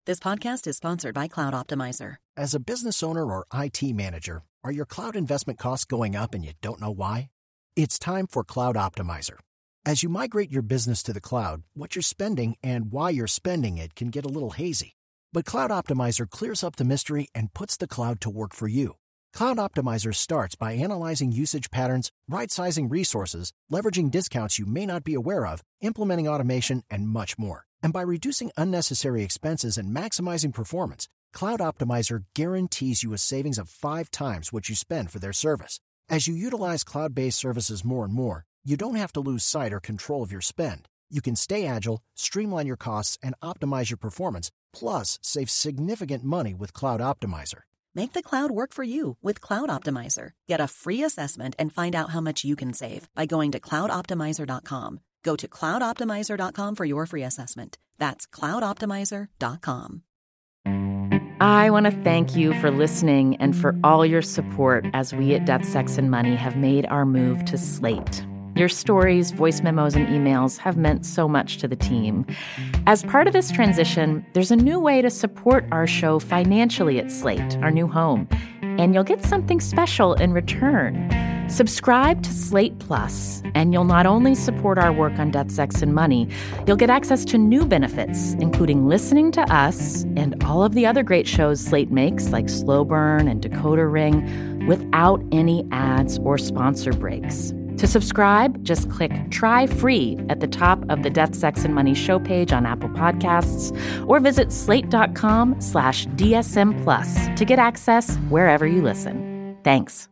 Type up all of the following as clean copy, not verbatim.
This podcast is sponsored by Cloud Optimizer. As a business owner or IT manager, are your cloud investment costs going up and you don't know why? It's time for Cloud Optimizer. As you migrate your business to the cloud, what you're spending and why you're spending it can get a little hazy. But Cloud Optimizer clears up the mystery and puts the cloud to work for you. Cloud Optimizer starts by analyzing usage patterns, right-sizing resources, leveraging discounts you may not be aware of, implementing automation, and much more. And by reducing unnecessary expenses and maximizing performance, Cloud Optimizer guarantees you a savings of 5 times what you spend for their service. As you utilize cloud-based services more and more, you don't have to lose sight or control of your spend. You can stay agile, streamline your costs, and optimize your performance, plus save significant money with Cloud Optimizer. Make the cloud work for you with Cloud Optimizer. Get a free assessment and find out how much you can save by going to cloudoptimizer.com. Go to cloudoptimizer.com for your free assessment. That's cloudoptimizer.com. I want to thank you for listening and for all your support as we at Death, Sex, and Money have made our move to Slate. Your stories, voice memos, and emails have meant so much to the team. As part of this transition, there's a new way to support our show financially at Slate, our new home, and you'll get something special in return. Subscribe to Slate Plus, and you'll not only support our work on Death, Sex, and Money, you'll get access to new benefits, including listening to us and all of the other great shows Slate makes, like Slow Burn and Decoder Ring, without any ads or sponsor breaks. To subscribe, just click Try Free at the top of the Death, Sex, and Money show page on Apple Podcasts, or visit slate.com/DSM Plus to get access wherever you listen. Thanks.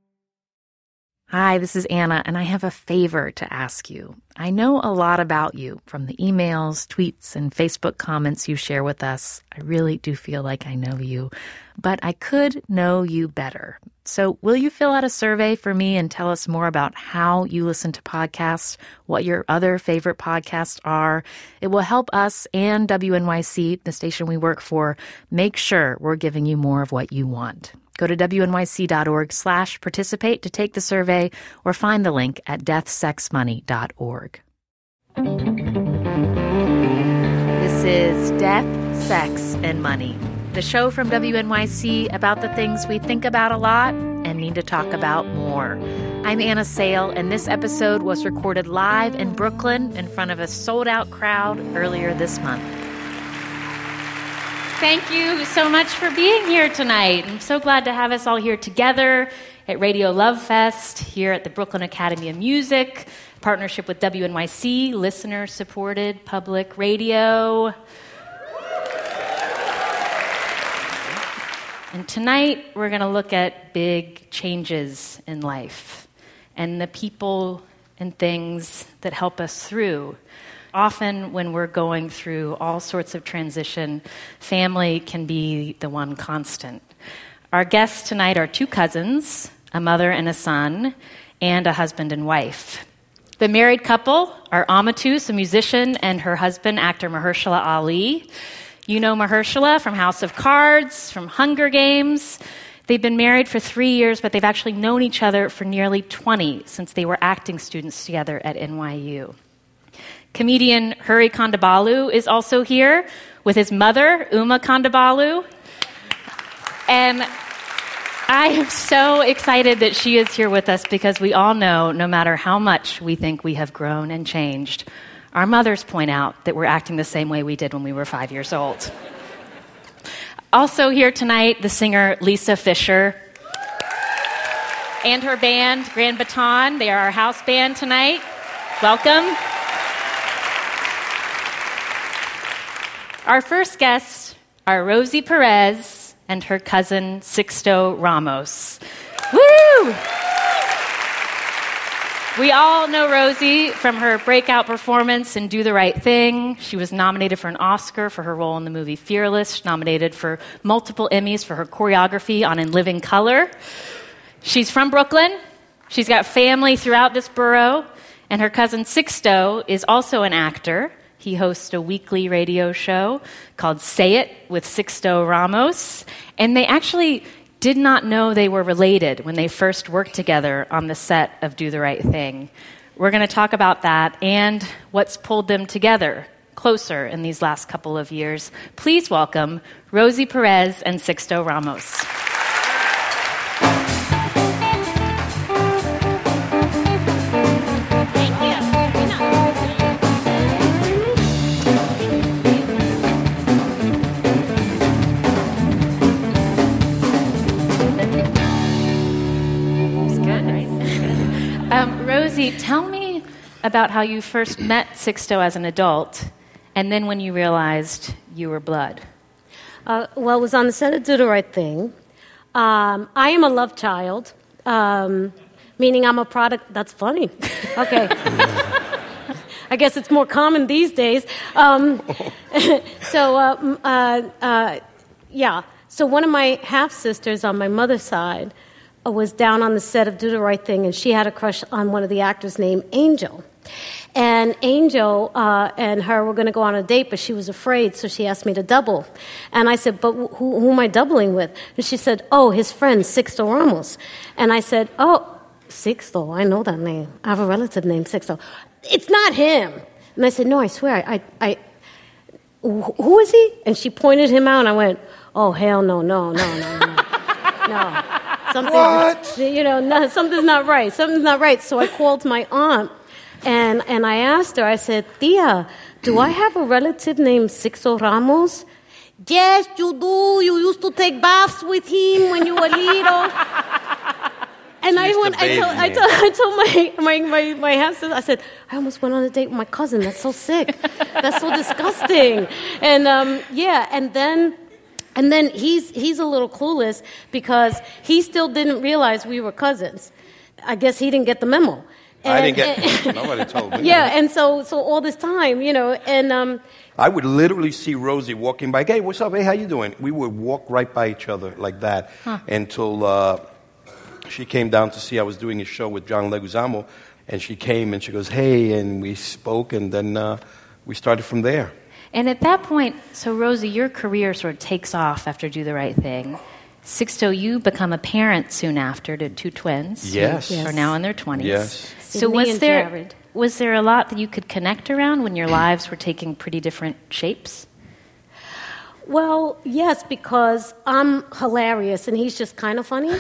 Hi, this is Anna, and I have a favor to ask you. I know a lot about you from the emails, tweets, and Facebook comments you share with us. I really do feel like I know you, but I could know you better. So will you fill out a survey for me and tell us more about how you listen to podcasts, what your other favorite podcasts are? It will help us and WNYC, the station we work for, make sure we're giving you more of what you want. Go to wnyc.org/participate to take the survey or find the link at deathsexmoney.org. This is Death, Sex, and Money, the show from WNYC about the things we think about a lot and need to talk about more. I'm Anna Sale, and this episode was recorded live in Brooklyn in front of a sold-out crowd earlier this month. Thank you so much for being here tonight. I'm so glad to have us all here together at Radio Love Fest, here at the Brooklyn Academy of Music, partnership with WNYC, listener-supported public radio. And tonight, we're going to look at big changes in life and the people and things that help us through. Often when we're going through all sorts of transition, family can be the one constant. Our guests tonight are 2 cousins, a mother and a son, and a husband and wife. The married couple are Amatus, a musician, and her husband, actor Mahershala Ali. You know Mahershala from House of Cards, from Hunger Games. They've been married for 3 years, but they've actually known each other for nearly 20 since they were acting students together at NYU. Comedian Hari Kondabolu is also here with his mother, Uma Kondabolu. And I am so excited that she is here with us because we all know, no matter how much we think we have grown and changed, our mothers point out that we're acting the same way we did when we were 5 years old. Also here tonight, the singer Lisa Fischer and her band, Grand Baton. They are our house band tonight. Welcome. Our first guests are Rosie Perez and her cousin Sixto Ramos. Woo! We all know Rosie from her breakout performance in Do the Right Thing. She was nominated for an Oscar for her role in the movie Fearless, nominated for multiple Emmys for her choreography on In Living Color. She's from Brooklyn. She's got family throughout this borough. And her cousin Sixto is also an actor. He hosts a weekly radio show called Say It with Sixto Ramos. And they actually did not know they were related when they first worked together on the set of Do the Right Thing. We're going to talk about that and what's pulled them together closer in these last couple of years. Please welcome Rosie Perez and Sixto Ramos. Rosie, tell me about how you first met Sixto as an adult, and then when you realized you were blood. Well, it was on the set of Do the Right Thing. I am a love child, meaning I'm a product. That's funny. Okay. I guess it's more common these days. So one of my half-sisters on my mother's side was down on the set of Do the Right Thing, and she had a crush on one of the actors named Angel. And Angel and her were going to go on a date, but she was afraid, so she asked me to double. And I said, but who am I doubling with? And she said, oh, his friend, Sixto Ramos. And I said, oh, Sixto, I know that name. I have a relative named Sixto. It's not him. And I said, no, I swear, who is he? And she pointed him out, and I went, oh, hell no. No. Something's not right. Something's not right. So I called my aunt, and I asked her, I said, Tia, do I have a relative named Sixto Ramos? Yes, you do. You used to take baths with him when you were little. And I told my half-sister, I said, I almost went on a date with my cousin. That's so sick. That's so disgusting. And And then he's a little clueless because he still didn't realize we were cousins. I guess he didn't get the memo. I didn't get nobody told me. Yeah, and so all this time, and I would literally see Rosie walking by. Hey, what's up? Hey, how you doing? We would walk right by each other like that until she came down to see I was doing a show with John Leguizamo, and she came and she goes, hey, and we spoke, and then we started from there. And at that point, so Rosie, your career sort of takes off after Do the Right Thing. Sixto, you become a parent soon after to two twins. Yes. Who are now in their 20s. Yes. So was there a lot that you could connect around when your lives were taking pretty different shapes? Well, yes, because I'm hilarious and he's just kind of funny.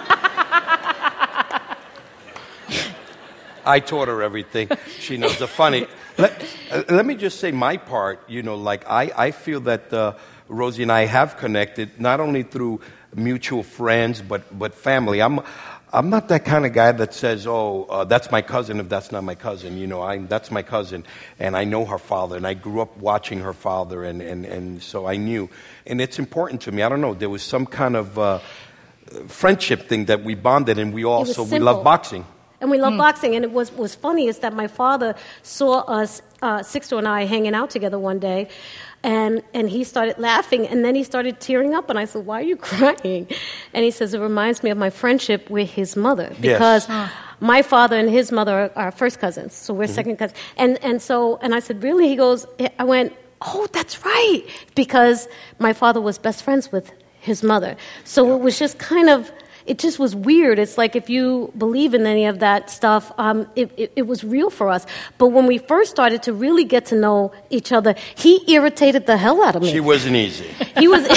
I taught her everything. She knows the funny. Let me just say my part. I feel that Rosie and I have connected not only through mutual friends but family. I'm not that kind of guy that says, that's my cousin if that's not my cousin. That's my cousin, and I know her father, and I grew up watching her father, and so I knew. And it's important to me. I don't know. There was some kind of friendship thing that we bonded, and we love boxing. And we love boxing. And it was funny is that my father saw us, Sixto and I, hanging out together one day, and he started laughing, and then he started tearing up, and I said, why are you crying? And he says, it reminds me of my friendship with his mother, because my father and his mother are first cousins, so we're second cousins. And I said, really? He goes, I went, oh, that's right, because my father was best friends with his mother. So it was just kind of... It just was weird. It's like if you believe in any of that stuff, it was real for us. But when we first started to really get to know each other, he irritated the hell out of me. She wasn't easy. He was...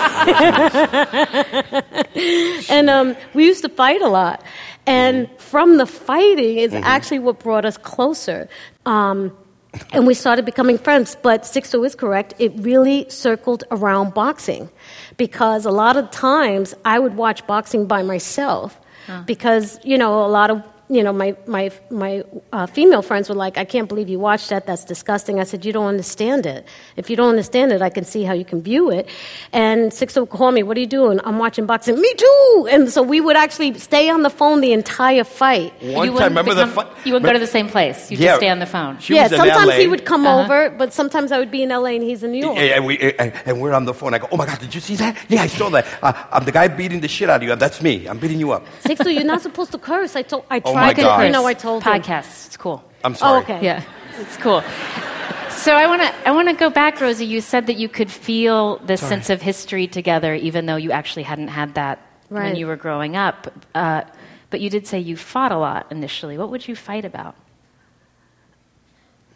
And we used to fight a lot. And from the fighting is actually what brought us closer. And we started becoming friends. But Sixto is correct. It really circled around boxing. Because a lot of times I would watch boxing by myself. Because, a lot of, my female friends were like, I can't believe you watched that. That's disgusting. I said, you don't understand it. If you don't understand it, I can see how you can view it. And Sixto would call me, what are you doing? I'm watching boxing. Me too! And so we would actually stay on the phone the entire fight. You wouldn't go to the same place. You'd just stay on the phone. Sometimes he would come over, but sometimes I would be in LA and he's in New York. And we're on the phone. I go, oh my God, did you see that? Yeah, I saw that. I'm the guy beating the shit out of you. That's me. I'm beating you up. Sixto, you're not supposed to curse. I told my God. I told him. Podcasts. It's cool. I'm sorry. Oh, okay. Yeah, it's cool. So I want to go back, Rosie. You said that you could feel the sense of history together, even though you actually hadn't had that when you were growing up. But you did say you fought a lot initially. What would you fight about?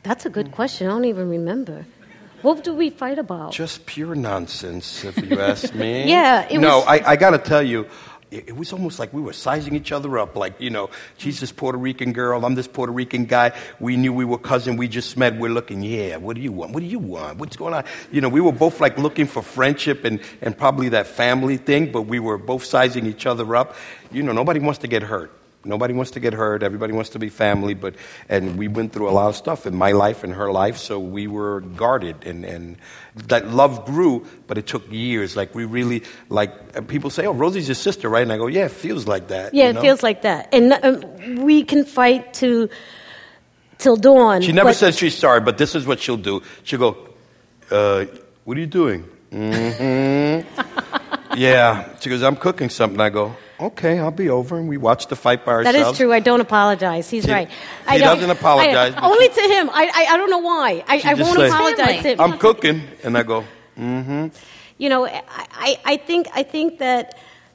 That's a good question. I don't even remember. What do we fight about? Just pure nonsense, if you ask me. Yeah, I got to tell you, it was almost like we were sizing each other up. Like, she's this Puerto Rican girl, I'm this Puerto Rican guy. We knew we were cousins. We just met. We're looking, what do you want? What do you want? What's going on? We were both like looking for friendship and probably that family thing, but we were both sizing each other up. Nobody wants to get hurt. Nobody wants to get hurt. Everybody wants to be family, and we went through a lot of stuff in my life and her life, so we were guarded, and that love grew, but it took years. Like, we really, people say, oh, Rosie's your sister, right? And I go, yeah, it feels like that. Yeah, it feels like that. And we can fight till dawn. She never says she's sorry, but this is what she'll do. She'll go, what are you doing? Mm-hmm. Yeah. She goes, I'm cooking something. I go, okay, I'll be over, and we watch the fight by ourselves. That is true. I don't apologize. He's right. He doesn't apologize. Only to him. I don't know why. I won't apologize to him. I'm cooking, and I go, mm-hmm. I think that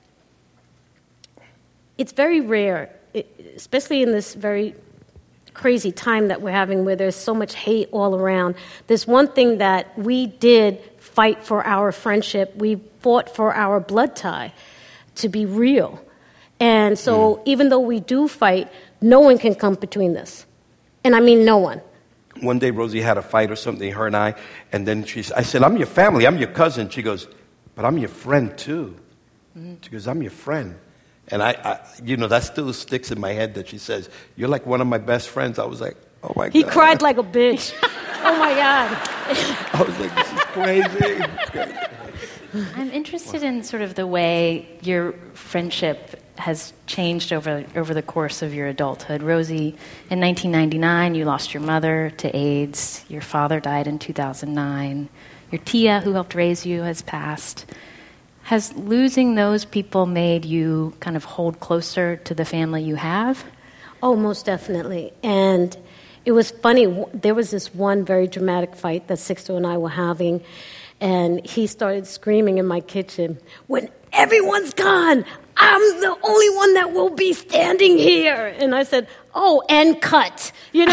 it's very rare, especially in this very crazy time that we're having where there's so much hate all around. There's one thing that we did fight for our friendship. We fought for our blood tie to be real. And so even though we do fight, no one can come between this. And I mean no one. One day Rosie had a fight or something, her and I, and then I said, I'm your family, I'm your cousin. She goes, but I'm your friend too. She goes, I'm your friend. And I that still sticks in my head that she says, you're like one of my best friends. I was like, oh my God. He cried like a bitch. Oh my God. I was like, this is crazy. It's crazy. I'm interested in sort of the way your friendship has changed over the course of your adulthood. Rosie, in 1999, you lost your mother to AIDS. Your father died in 2009. Your tia, who helped raise you, has passed. Has losing those people made you kind of hold closer to the family you have? Oh, most definitely. And it was funny. There was this one very dramatic fight that Sixto and I were having. And he started screaming in my kitchen, when everyone's gone, I'm the only one that will be standing here. And I said, oh, and cut. And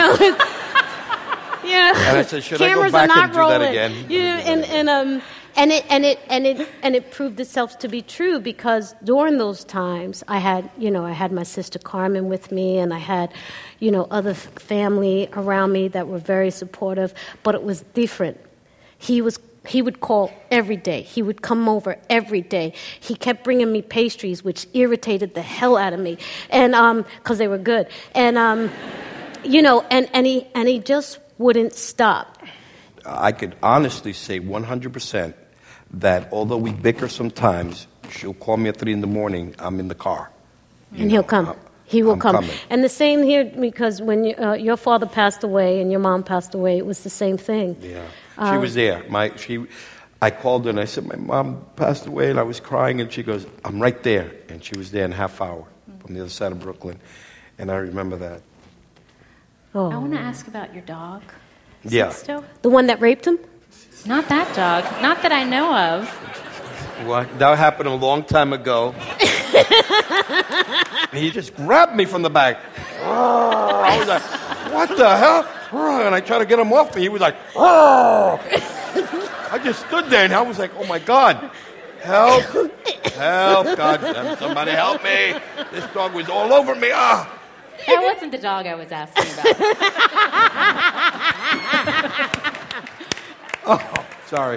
I said, should I go back and do that again? And it proved itself to be true because during those times I had my sister Carmen with me, and I had, other family around me that were very supportive, but it was different. He would call every day. He would come over every day. He kept bringing me pastries, which irritated the hell out of me, and because they were good. And and he just wouldn't stop. I could honestly say 100% that although we bicker sometimes, she'll call me at 3 a.m. I'm in the car, and he'll come. He will come. Coming. And the same here, because when your father passed away and your mom passed away, it was the same thing. Yeah. She was there. I called her and I said, my mom passed away, and I was crying, and she goes, I'm right there. And she was there in a half hour from the other side of Brooklyn. And I remember that. Oh. I want to ask about your dog. Yeah. Sixto? The one that raped him? Not that dog. Not that I know of. What? That happened a long time ago. He just grabbed me from the back. I was like, what the hell? And I tried to get him off me. He was like, I just stood there, and I was like, oh, my God. Help. Help. God, somebody help me. This dog was all over me. That wasn't the dog I was asking about. Oh, sorry.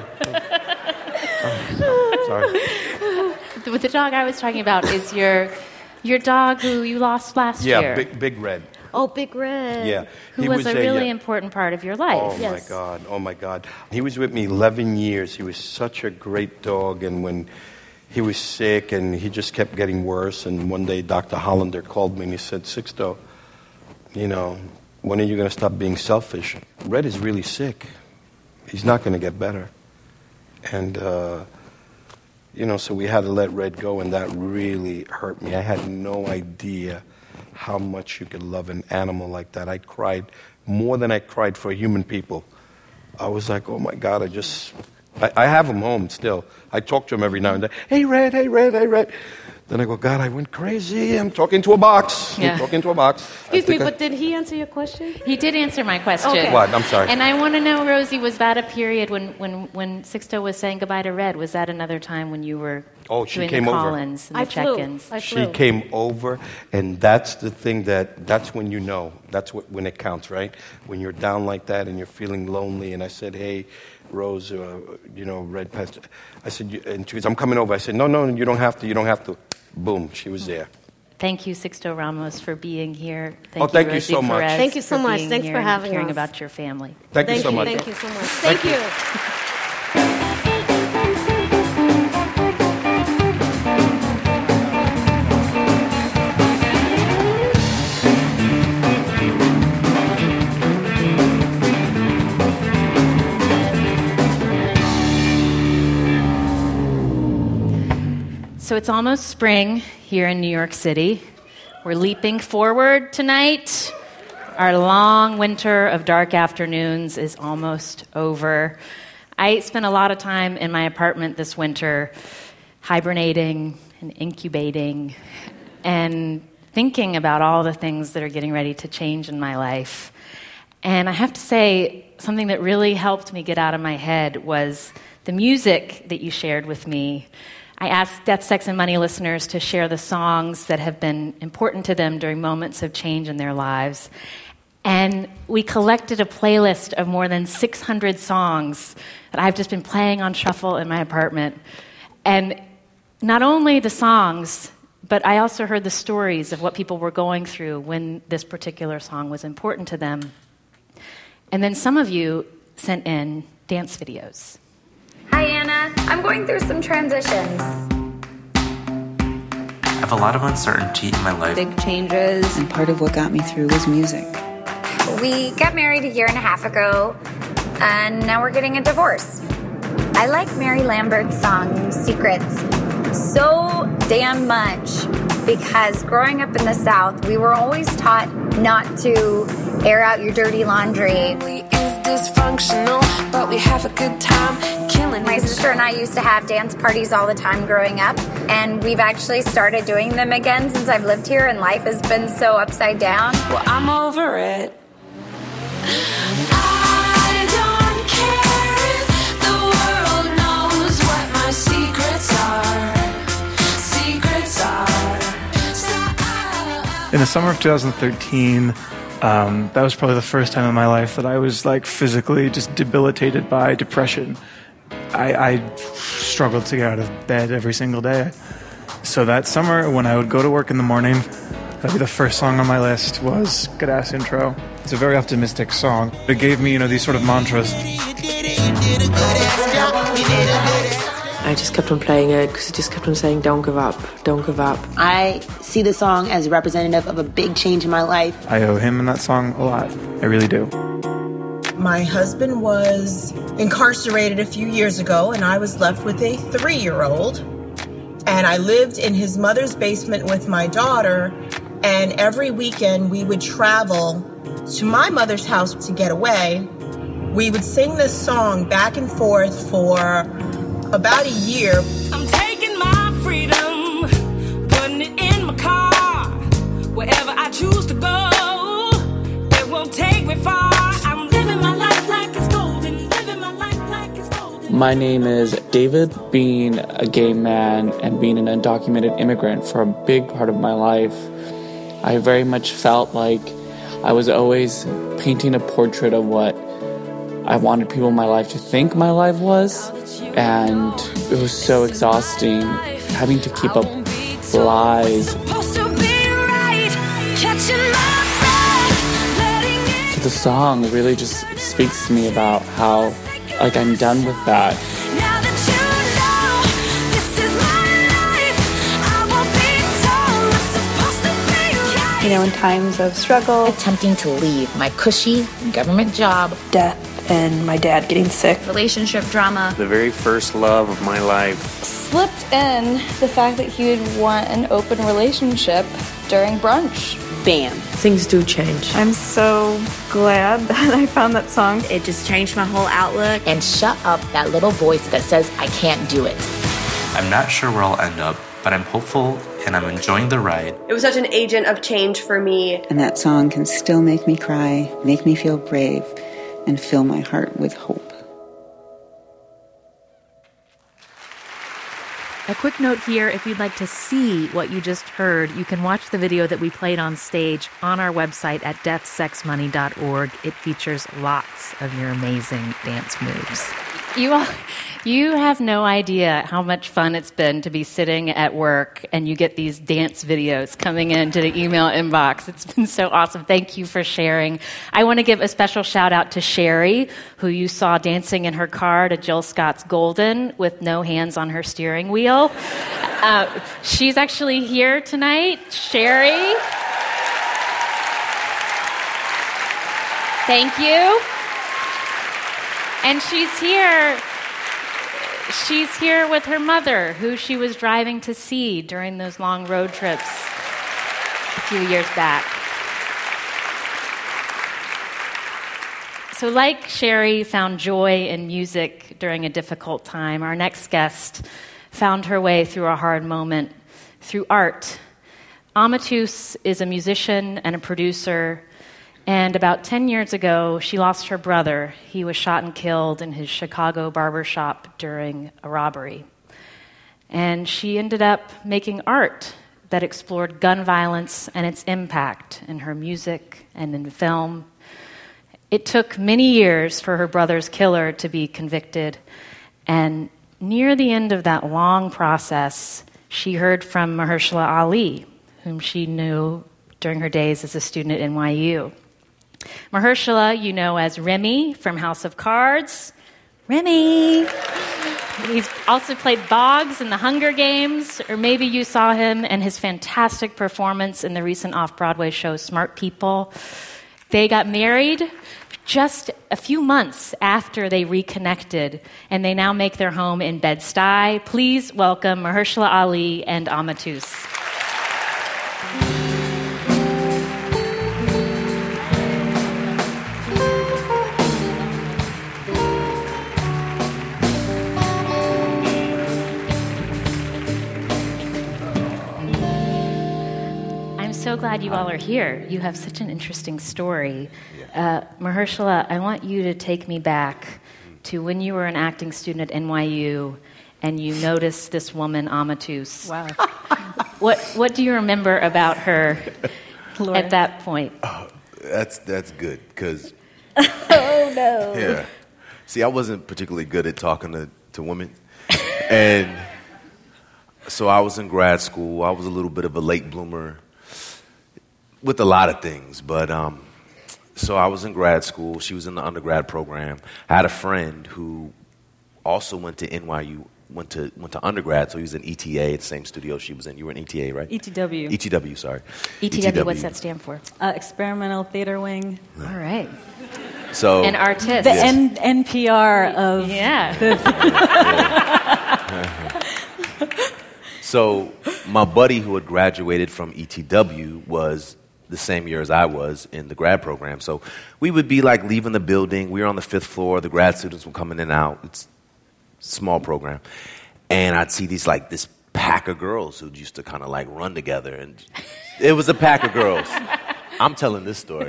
Sorry. The dog I was talking about is your dog who you lost last year. Yeah, Big Red. Oh, Big Red. Yeah. Who was a really important part of your life. Oh, yes. Oh, my God. He was with me 11 years. He was such a great dog, and when he was sick, and he just kept getting worse, and one day Dr. Hollander called me, and he said, Sixto, when are you going to stop being selfish? Red is really sick. He's not going to get better. And, so we had to let Red go, and that really hurt me. I had no idea how much you could love an animal like that. I cried more than I cried for human people. I was like, oh, my God, I have him home still. I talk to him every now and then. Hey, Red, hey, Red, hey, Red. Then I go, God, I went crazy. I'm talking to a box. Yeah. I'm talking to a box. Excuse me, but did he answer your question? He did answer my question. Okay. What? I'm sorry. And I want to know, Rosie, was that a period when Sixto was saying goodbye to Red? Was that another time when you were she doing came the over. call-ins and I the flew. check-ins? I flew. She came over, and that's the thing that's when you know. That's when it counts, right? When you're down like that and you're feeling lonely. And I said, hey, Rose, Red passed. I said, and she goes, I'm coming over. I said, no, you don't have to. You don't have to. Boom, she was there. Thank you, Sixto Ramos, for being here. Thank you Rosie so much. Perez, Thank you so much. being Thanks here for and having hearing us. about your family. Thank you so much. Thank you so much. Thank you. So it's almost spring here in New York City. We're leaping forward tonight. Our long winter of dark afternoons is almost over. I spent a lot of time in my apartment this winter hibernating and incubating and thinking about all the things that are getting ready to change in my life. And I have to say, something that really helped me get out of my head was the music that you shared with me. I asked Death, Sex, and Money listeners to share the songs that have been important to them during moments of change in their lives. And we collected a playlist of more than 600 songs that I've just been playing on shuffle in my apartment. And not only the songs, but I also heard the stories of what people were going through when this particular song was important to them. And then some of you sent in dance videos. Hi, Anna. I'm going through some transitions. I have a lot of uncertainty in my life. Big changes. And part of what got me through was music. We got married a year and a half ago, and now we're getting a divorce. I like Mary Lambert's song, Secrets, so damn much because growing up in the South, we were always taught not to air out your dirty laundry. Dysfunctional, but we have a good time killing. My sister and I used to have dance parties all the time growing up, and we've actually started doing them again since I've lived here, and life has been so upside down. Well, I'm over it. I don't care if the world knows what my secrets are. In the summer of 2013, that was probably the first time in my life that I was physically just debilitated by depression. I struggled to get out of bed every single day. So that summer, when I would go to work in the morning, that'd be the first song on my list was Good Ass Intro. It's a very optimistic song. It gave me, these sort of mantras. I just kept on playing it because it just kept on saying, don't give up, don't give up. I see the song as representative of a big change in my life. I owe him in that song a lot. I really do. My husband was incarcerated a few years ago, and I was left with a 3-year-old. And I lived in his mother's basement with my daughter, and every weekend we would travel to my mother's house to get away. We would sing this song back and forth for about a year. I'm taking my freedom, putting it in my car. Wherever I choose to go, it won't take me far. I'm living my life like it's golden, living my life like it's golden. My name is David. Being a gay man and being an undocumented immigrant for a big part of my life, I very much felt like I was always painting a portrait of what I wanted people in my life to think my life was, and it was so exhausting having to keep up lies. So the song really just speaks to me about how, I'm done with that. In times of struggle, attempting to leave my cushy government job, death, and my dad getting sick, relationship drama, the very first love of my life, slipped in the fact that he would want an open relationship during brunch. Bam. Things do change. I'm so glad that I found that song. It just changed my whole outlook. And shut up that little voice that says I can't do it. I'm not sure where I'll end up, but I'm hopeful and I'm enjoying the ride. It was such an agent of change for me. And that song can still make me cry, make me feel brave, and fill my heart with hope. A quick note here, if you'd like to see what you just heard, you can watch the video that we played on stage on our website at deathsexmoney.org. It features lots of your amazing dance moves. You have no idea how much fun it's been to be sitting at work and you get these dance videos coming into the email inbox. It's been so awesome. Thank you for sharing. I want to give a special shout out to Sherry, who you saw dancing in her car to Jill Scott's Golden with no hands on her steering wheel. She's actually here tonight. Sherry. Thank you. And she's here with her mother, who she was driving to see during those long road trips a few years back. So like Sherry found joy in music during a difficult time, our next guest found her way through a hard moment through art. Amatus is a musician and a producer. And about 10 years ago, she lost her brother. He was shot and killed in his Chicago barbershop during a robbery. And she ended up making art that explored gun violence and its impact in her music and in film. It took many years for her brother's killer to be convicted. And near the end of that long process, she heard from Mahershala Ali, whom she knew during her days as a student at NYU. Mahershala, you know as Remy from House of Cards. Remy! He's also played Boggs in The Hunger Games, or maybe you saw him and his fantastic performance in the recent off-Broadway show Smart People. They got married just a few months after they reconnected, and they now make their home in Bed-Stuy. Please welcome Mahershala Ali and Amatus. So glad you all are here. You have such an interesting story. Mahershala, I want you to take me back to when you were an acting student at NYU and you noticed this woman, Amatus. Wow. What do you remember about her at that point? That's good, because... Oh, no. Yeah. See, I wasn't particularly good at talking to women. And so I was in grad school. I was a little bit of a late bloomer with a lot of things, but so I was in grad school. She was in the undergrad program. I had a friend who also went to NYU, went to undergrad, so he was in ETA, the same studio she was in. You were in ETA, right? ETW. ETW, sorry. ETW, what's that stand for? Experimental Theater Wing. All right. So an artist. The NPR of... Yeah. So my buddy who had graduated from ETW was the same year as I was in the grad program. So we would be like leaving the building. We were on the 5th floor. The grad students were coming in and out. It's a small program. And I'd see this pack of girls who used to kind of like run together. And it was a pack of girls. I'm telling this story.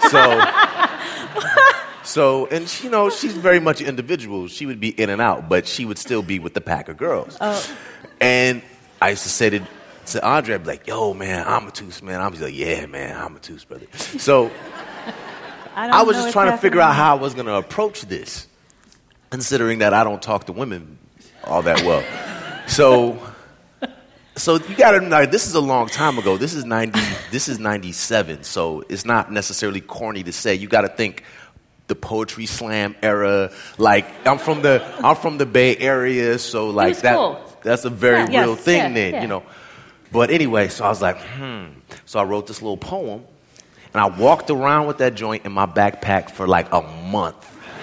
So, and she's very much an individual. She would be in and out, but she would still be with the pack of girls. Oh. And I used to say to Andre, I'd be like, yo, man, Amatus, man. I'm like, yeah, man, Amatus, brother. So I was just trying to figure out how I was going to approach this, considering that I don't talk to women all that well. So you got to know, this is a long time ago. This is 97, so it's not necessarily corny to say. You got to think the Poetry Slam era. Like, I'm from the Bay Area, so like that. Cool. That's a very real thing then. But anyway, so I was like, So I wrote this little poem, and I walked around with that joint in my backpack for like a month.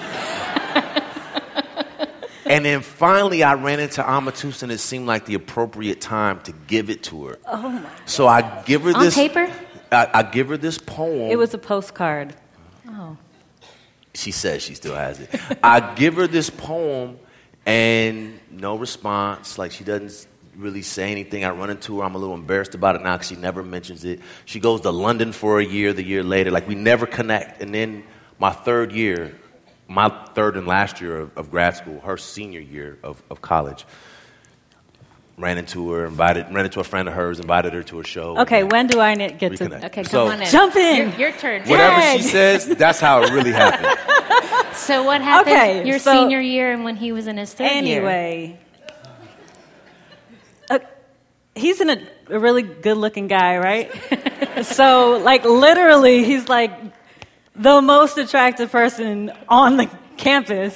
And then finally I ran into Amatus, and it seemed like the appropriate time to give it to her. Oh my God. So I give her this... On paper? I give her this poem. It was a postcard. Oh. She says she still has it. I give her this poem, and no response. Like, she doesn't really say anything. I run into her. I'm a little embarrassed about it now because she never mentions it. She goes to London for a year, the year later. Like, we never connect. And then my third and last year of grad school, her senior year of college, ran into her, ran into a friend of hers, invited her to a show. Okay, when do I get to... Okay, come on in. Jump in. Your turn. Whatever she says, that's how it really happened. So what happened your senior year and when he was in his third year? Anyway, he's a really good-looking guy, right? So, like, literally, he's like the most attractive person on the campus.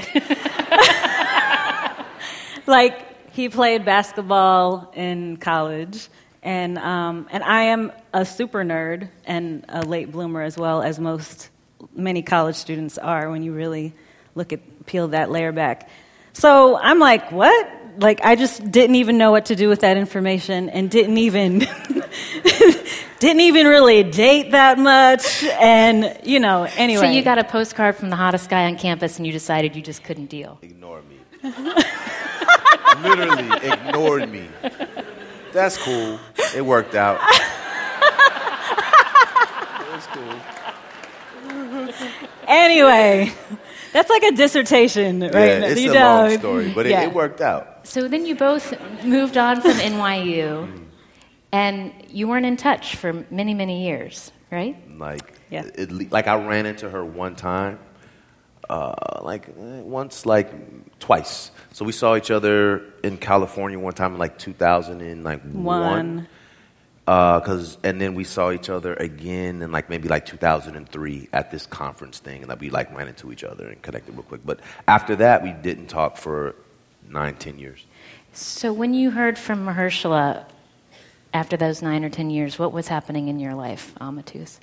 Like, he played basketball in college, and I am a super nerd and a late bloomer as well, as many college students are when you really peel that layer back. So I'm like, what? Like, I just didn't even know what to do with that information, and didn't even really date that much, and anyway. So you got a postcard from the hottest guy on campus, and you decided you just couldn't deal. Ignore me. Literally ignored me. That's cool. It worked out. That's cool. Anyway, that's like a dissertation, right? Yeah, it's a long story, but it worked out. So then you both moved on from NYU, and you weren't in touch for many, many years, right? Like I ran into her one time, twice. So we saw each other in California one time in 2001. And then we saw each other again in maybe 2003 at this conference thing, and we ran into each other and connected real quick. But after that, we didn't talk for 9-10 years. So when you heard from Mahershala after those 9 or 10 years, what was happening in your life, Amatuz?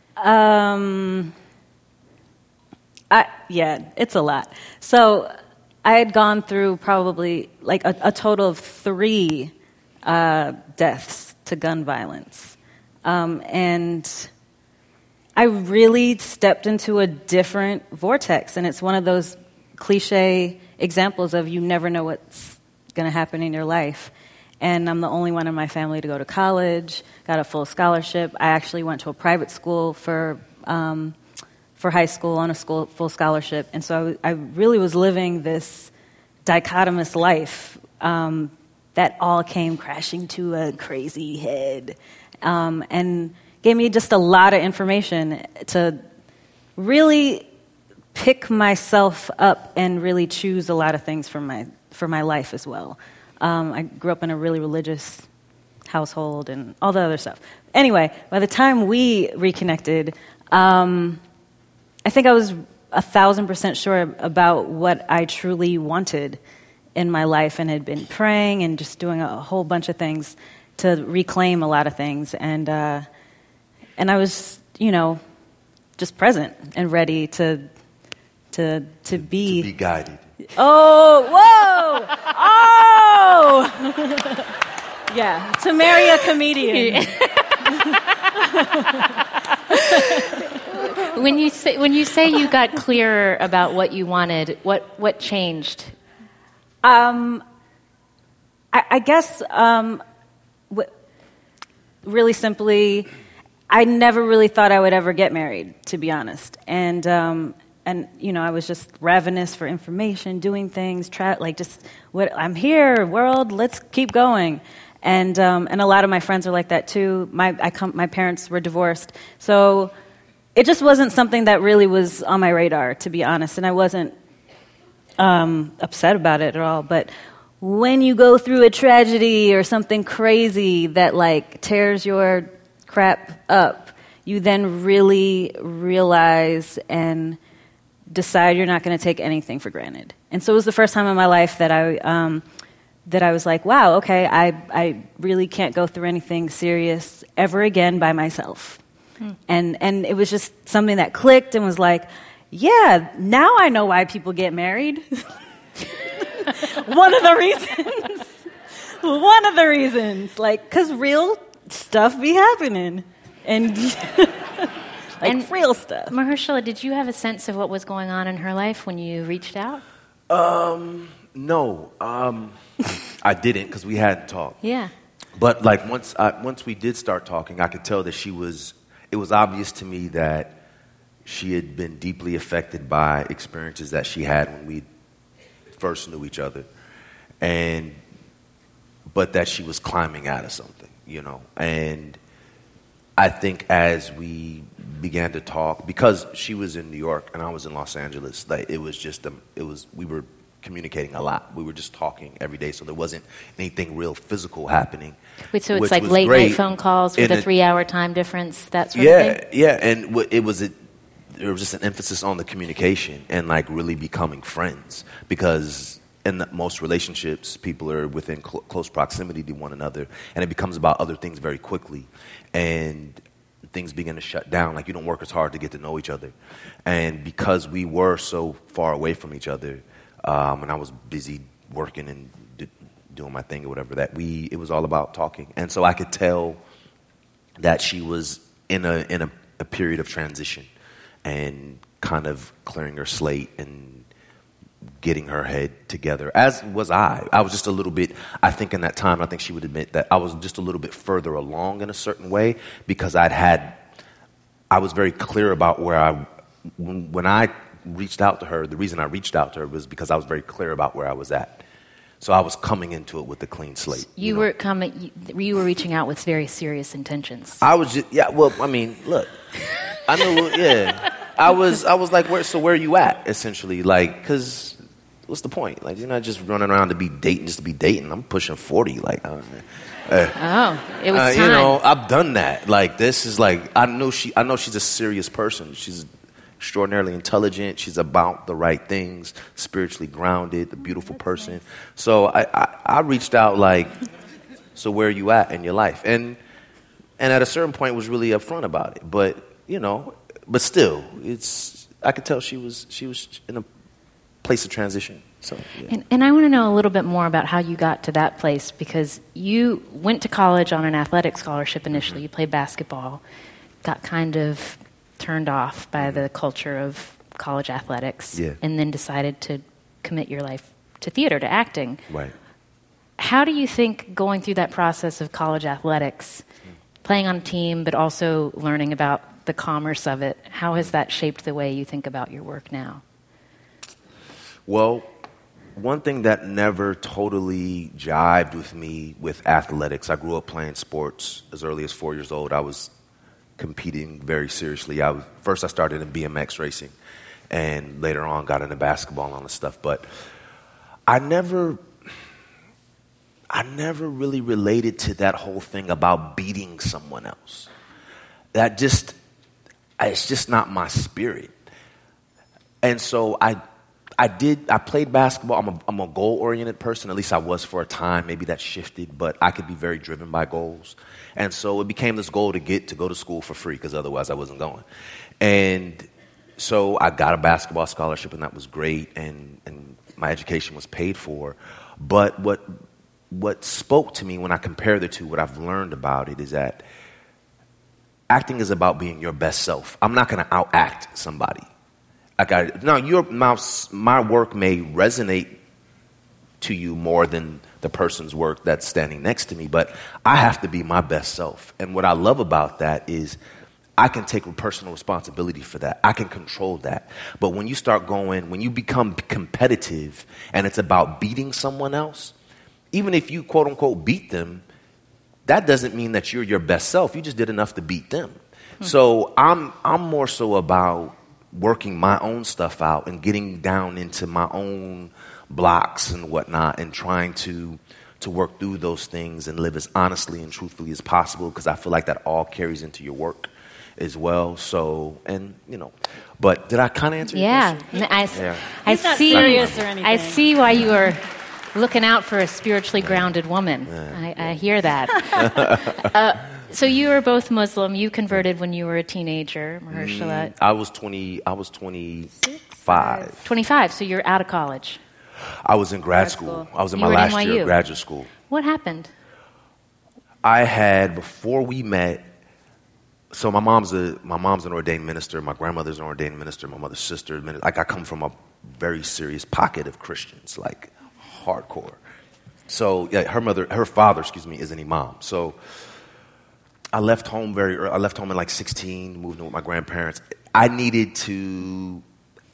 It's a lot. So I had gone through probably a total of 3 deaths to gun violence. And I really stepped into a different vortex. And it's one of those cliche examples of you never know what's going to happen in your life. And I'm the only one in my family to go to college, got a full scholarship. I actually went to a private school for high school on a full scholarship. And so I really was living this dichotomous life that all came crashing to a crazy head, and gave me just a lot of information to really pick myself up and really choose a lot of things for my life as well. I grew up in a really religious household and all the other stuff. Anyway, by the time we reconnected, I think I was 1,000% sure about what I truly wanted in my life, and had been praying and just doing a whole bunch of things to reclaim a lot of things. And I was, just present and ready to be guided. Oh, whoa! Oh! Yeah, to marry a comedian. When you say you got clearer about what you wanted, what changed? I guess really simply, I never really thought I would ever get married, to be honest. And I was just ravenous for information, doing things, I'm here, world, let's keep going. And a lot of my friends are like that too. My parents were divorced, so it just wasn't something that really was on my radar, to be honest. And I wasn't upset about it at all. But when you go through a tragedy or something crazy that tears your crap up, you then really realize and decide you're not going to take anything for granted. And so it was the first time in my life that I was like, wow, okay, I really can't go through anything serious ever again by myself. And it was just something that clicked and was like, yeah, now I know why people get married. One of the reasons, because real stuff be happening. And real stuff. Mahershala, did you have a sense of what was going on in her life when you reached out? No. I didn't because we hadn't talked. Yeah. But like once we did start talking, I could tell that it was obvious to me that she had been deeply affected by experiences that she had when we first knew each other. But that she was climbing out of something, you know. And I think as we began to talk, because she was in New York and I was in Los Angeles, like we were communicating a lot. We were just talking every day, so there wasn't anything real physical happening. Wait, so it's like late night phone calls with a 3-hour time difference, that sort of thing? Yeah, and there was just an emphasis on the communication and like really becoming friends, because in most relationships, people are within close proximity to one another, and it becomes about other things very quickly, and things begin to shut down. Like, you don't work as hard to get to know each other. And because we were so far away from each other, and I was busy working and doing my thing or whatever, it was all about talking. And so I could tell that she was in a period of transition and kind of clearing her slate and getting her head together, as was I. I was just a little bit, I think in that time, I think she would admit that I was just a little bit further along in a certain way, because I was very clear about when I reached out to her, the reason I reached out to her was because I was very clear about where I was at. So I was coming into it with a clean slate. You were reaching out with very serious intentions. I was just, look, I know, I was like, where are you at, essentially? Like, because what's the point? Like, you're not just running around to be dating just to be dating. I'm pushing 40. Like, it was time. You know, I've done that. Like, this is like, I know she's a serious person. She's extraordinarily intelligent. She's about the right things, spiritually grounded, a beautiful person. Nice. So I reached out like, so where are you at in your life? And at a certain point was really upfront about it. But, you know, but still, I could tell she was in a place of transition. So, yeah. And I want to know a little bit more about how you got to that place, because you went to college on an athletic scholarship initially. Mm-hmm. You played basketball, got kind of turned off by the culture of college athletics, and then decided to commit your life to theater, to acting. Right. How do you think going through that process of college athletics, playing on a team, but also learning about the commerce of it, how has that shaped the way you think about your work now? Well, one thing that never totally jived with me with athletics, I grew up playing sports as early as 4 years old. I was competing very seriously. First I started in BMX racing, and later on got into basketball and all this stuff. But I never really related to that whole thing about beating someone else. It's just not my spirit. And so I played basketball. I'm a goal-oriented person. At least I was for a time. Maybe that shifted, but I could be very driven by goals. And so it became this goal to go to school for free, because otherwise I wasn't going. And so I got a basketball scholarship, and that was great, and my education was paid for. But what spoke to me when I compare the two, what I've learned about it, is that acting is about being your best self. I'm not going to out-act somebody. My work may resonate to you more than the person's work that's standing next to me, but I have to be my best self. And what I love about that is I can take personal responsibility for that. I can control that. But when you become competitive and it's about beating someone else, even if you quote unquote beat them, that doesn't mean that you're your best self. You just did enough to beat them. So I'm more so about working my own stuff out and getting down into my own blocks and whatnot, and trying to work through those things and live as honestly and truthfully as possible, because I feel like that all carries into your work as well. So, and you know, but did I kind of answer your question? I see why you are looking out for a spiritually grounded woman. I hear that. So you were both Muslim. You converted when you were a teenager, Mahershala. I was 25. 25, so you're out of college. I was in grad school. I was in my last year of graduate school. What happened? Before we met, so my mom's an ordained minister, my grandmother's an ordained minister, my mother's sister. Like, I come from a very serious pocket of Christians, like hardcore. So yeah, her father, is an imam. So I left home very early. I left home at like 16, moved in with my grandparents. I needed to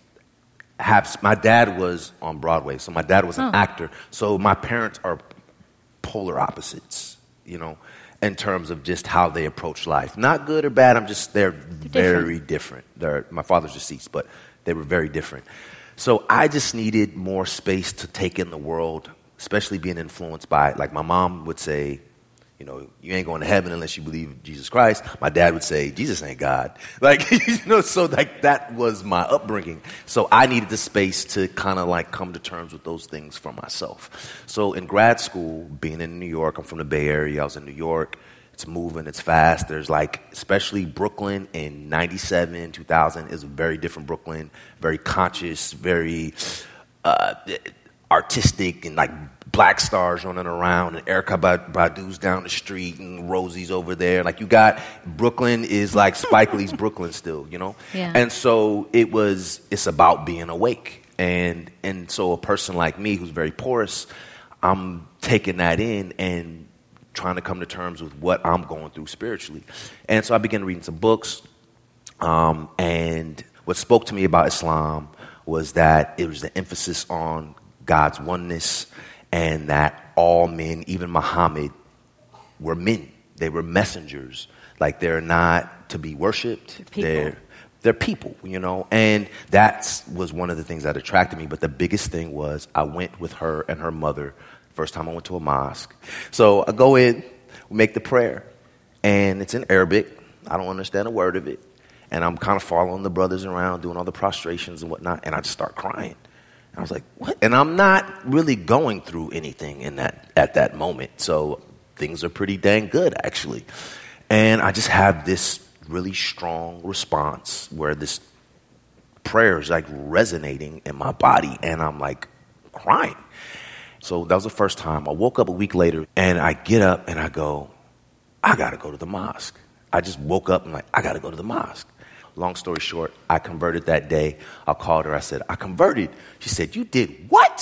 my dad was on Broadway, so my dad was an actor. So my parents are polar opposites, in terms of just how they approach life. Not good or bad, they're very different. My father's deceased, but they were very different. So I just needed more space to take in the world, especially being influenced by, like my mom would say, you ain't going to heaven unless you believe in Jesus Christ. My dad would say, Jesus ain't God. So that was my upbringing. So I needed the space to kind of like come to terms with those things for myself. So in grad school, being in New York, I'm from the Bay Area, I was in New York. It's moving, it's fast. There's especially Brooklyn in 97, 2000 is a very different Brooklyn, very conscious, very artistic, and like black stars running around, and Erykah Badu's down the street, and Rosie's over there. Like Brooklyn is like Spike Lee's Brooklyn still, Yeah. And so it's about being awake. And so a person like me who's very porous, I'm taking that in and trying to come to terms with what I'm going through spiritually. And so I began reading some books. And what spoke to me about Islam was that it was the emphasis on God's oneness, and that all men, even Muhammad, were men. They were messengers. Like, they're not to be worshipped. They're people, And that was one of the things that attracted me. But the biggest thing was I went with her and her mother. First time I went to a mosque. So I go in, we make the prayer, and it's in Arabic. I don't understand a word of it. And I'm kind of following the brothers around, doing all the prostrations and whatnot, and I just start crying. I was like, what? And I'm not really going through anything at that moment. So things are pretty dang good, actually. And I just have this really strong response where this prayer is like resonating in my body, and I'm like crying. So that was the first time. I woke up a week later, and I get up and I go, I got to go to the mosque. I just woke up and I got to go to the mosque. Long story short, I converted that day. I called her. I said, I converted. She said, you did what?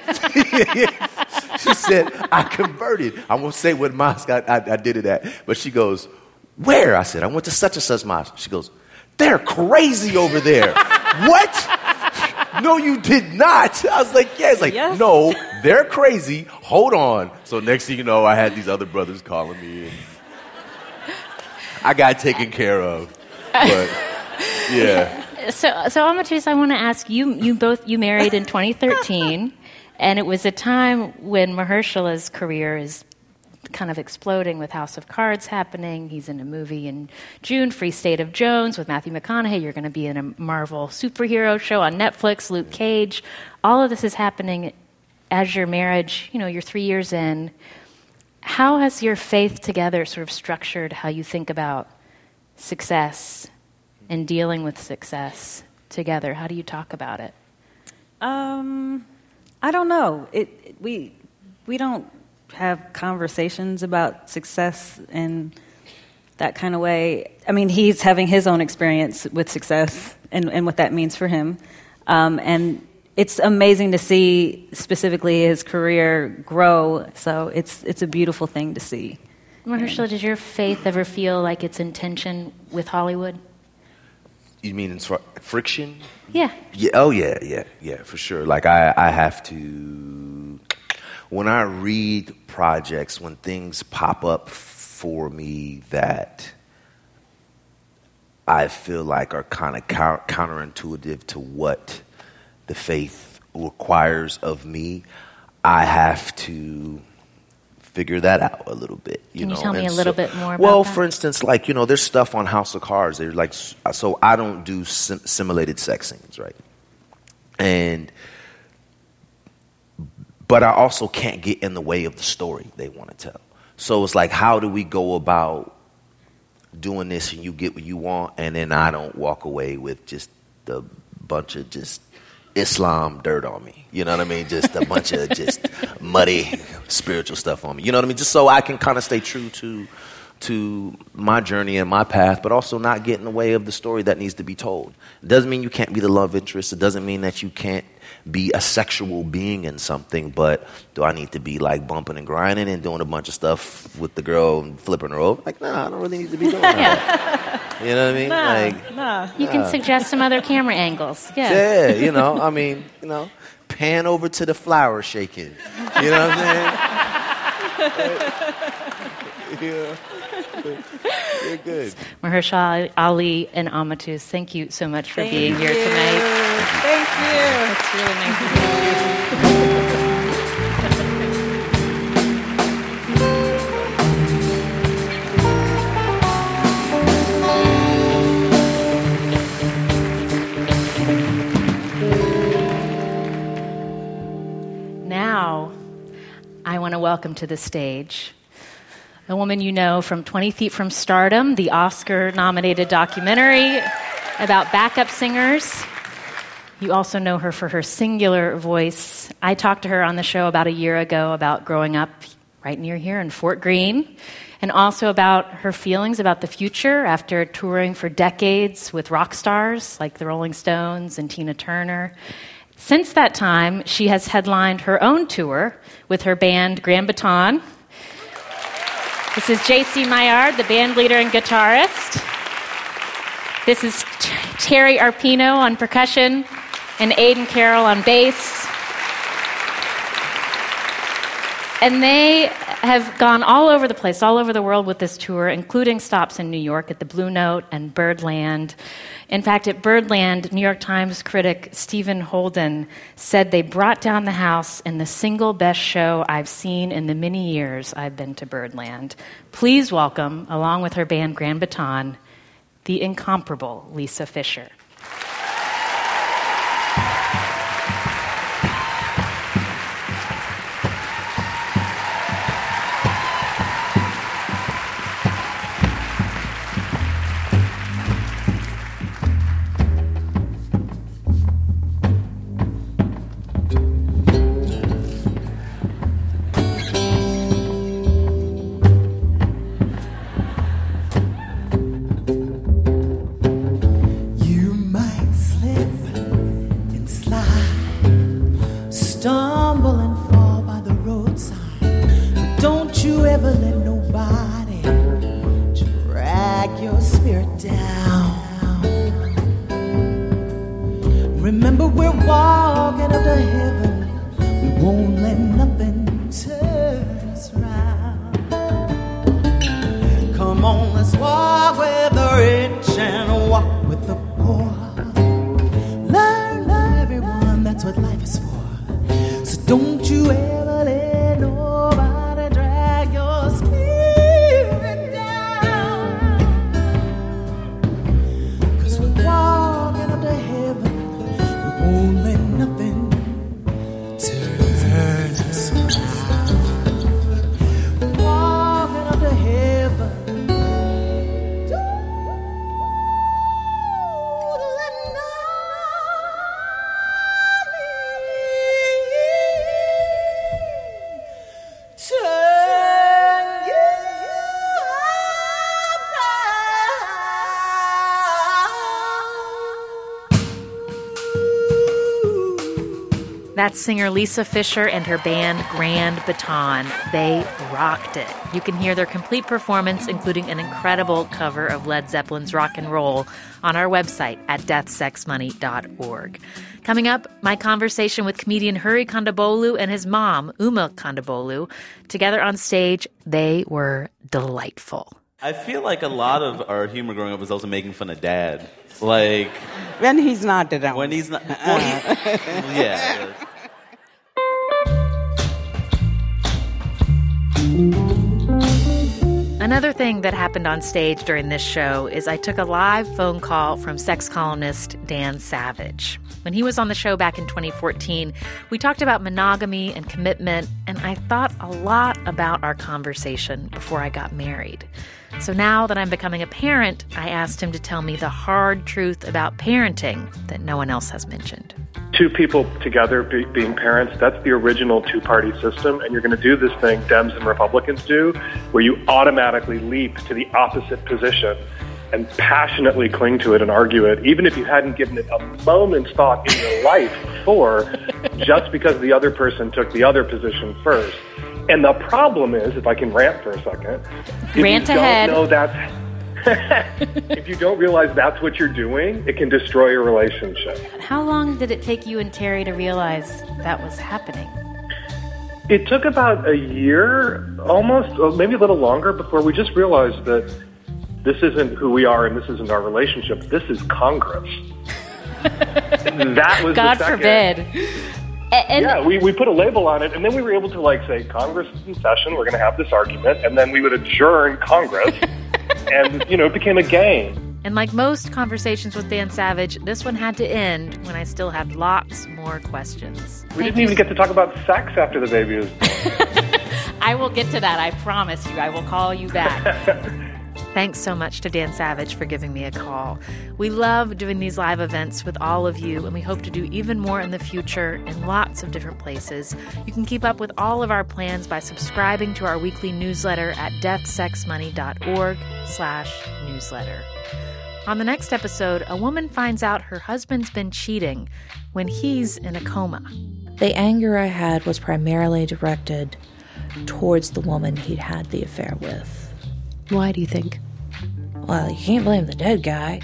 She said, I converted. I won't say what mosque I did it at. But she goes, where? I said, I went to such and such mosque. She goes, they're crazy over there. What? No, you did not. I was like, yeah. It's like, yes. No, they're crazy. Hold on. So next thing you know, I had these other brothers calling me. And I got taken care of. But, yeah. So Amatus, I want to ask you. You married in 2013, and it was a time when Mahershala's career is kind of exploding with House of Cards happening. He's in a movie in June, Free State of Jones with Matthew McConaughey. You're going to be in a Marvel superhero show on Netflix, Luke Cage. All of this is happening as your marriage, you're 3 years in. How has your faith together sort of structured how you think about success and dealing with success together? How do you talk about it? I don't know. We don't have conversations about success in that kind of way. I mean, he's having his own experience with success and what that means for him. And it's amazing to see specifically his career grow. So it's a beautiful thing to see. Mahershala, does your faith ever feel like it's in tension with Hollywood? You mean in friction? Yeah. Yeah. Oh, yeah, for sure. Like, I have to... When I read projects, when things pop up for me that I feel like are kind of counterintuitive to what the faith requires of me, I have to figure that out a little bit. Can you tell me a little bit more about that? For instance, there's stuff on House of Cards. They're like, so I don't do simulated sex scenes, right? But I also can't get in the way of the story they want to tell. So it's like, how do we go about doing this and you get what you want, and then I don't walk away with just a bunch of just Islam dirt on me? You know what I mean? Just a bunch of just muddy spiritual stuff on me. You know what I mean? Just so I can kind of stay true to to my journey and my path, but also not get in the way of the story that needs to be told. It doesn't mean you can't be the love interest. It doesn't mean that you can't be a sexual being in something, but do I need to be like bumping and grinding and doing a bunch of stuff with the girl and flipping her over? Like, nah, I don't really need to be doing that. You know what I mean? You can suggest some other camera angles. Yeah. Yeah, you know, I mean, you know, pan over to the flower shaking. You know what I'm saying? Yeah. You're good. Mahershala Ali and Amatus, thank you so much for being here tonight. Thank you. It's really nice to meet you. Now, I want to welcome to the stage a woman you know from 20 Feet from Stardom, the Oscar-nominated documentary about backup singers. You also know her for her singular voice. I talked to her on the show about a year ago about growing up right near here in Fort Greene, and also about her feelings about the future after touring for decades with rock stars like the Rolling Stones and Tina Turner. Since that time, she has headlined her own tour with her band Grand Baton. This is J.C. Maillard, the band leader and guitarist. This is Terry Arpino on percussion and Aidan Carroll on bass. And they have gone all over the place, all over the world with this tour, including stops in New York at the Blue Note and Birdland. In fact, at Birdland, New York Times critic Stephen Holden said they brought down the house in the single best show I've seen in the many years I've been to Birdland. Please welcome, along with her band Grand Baton, the incomparable Lisa Fischer. That's singer Lisa Fischer and her band Grand Baton. They rocked it. You can hear their complete performance, including an incredible cover of Led Zeppelin's Rock and Roll, on our website at deathsexmoney.org. Coming up, my conversation with comedian Hari Kondabolu and his mom, Uma Kondabolu. Together on stage, they were delightful. I feel like a lot of our humor growing up was also making fun of Dad. Like... when he's not around. When he's not... Well, yeah. Another thing that happened on stage during this show is I took a live phone call from sex columnist Dan Savage. When he was on the show back in 2014, we talked about monogamy and commitment, and I thought a lot about our conversation before I got married. So now that I'm becoming a parent, I asked him to tell me the hard truth about parenting that no one else has mentioned. two people together being parents, that's the original two-party system, and you're going to do this thing Dems and Republicans do, where you automatically leap to the opposite position and passionately cling to it and argue it, even if you hadn't given it a moment's thought in your life before, just because the other person took the other position first. And the problem is, if I can rant for a second, rant ahead. If you don't realize that's what you're doing, it can destroy a relationship. How long did it take you and Terry to realize that was happening? It took about a year, almost, or maybe a little longer, before we just realized that this isn't who we are and this isn't our relationship. This is Congress. That was God the second. forbid. And yeah, we put a label on it, and then we were able to say, Congress is in session, we're going to have this argument, and then we would adjourn Congress, and, it became a game. And like most conversations with Dan Savage, this one had to end when I still had lots more questions. We didn't even get to talk about sex after the baby was born. I will get to that, I promise you. I will call you back. Thanks so much to Dan Savage for giving me a call. We love doing these live events with all of you, and we hope to do even more in the future in lots of different places. You can keep up with all of our plans by subscribing to our weekly newsletter at deathsexmoney.org/newsletter. On the next episode, a woman finds out her husband's been cheating when he's in a coma. The anger I had was primarily directed towards the woman he'd had the affair with. Why do you think? Well, you can't blame the dead guy.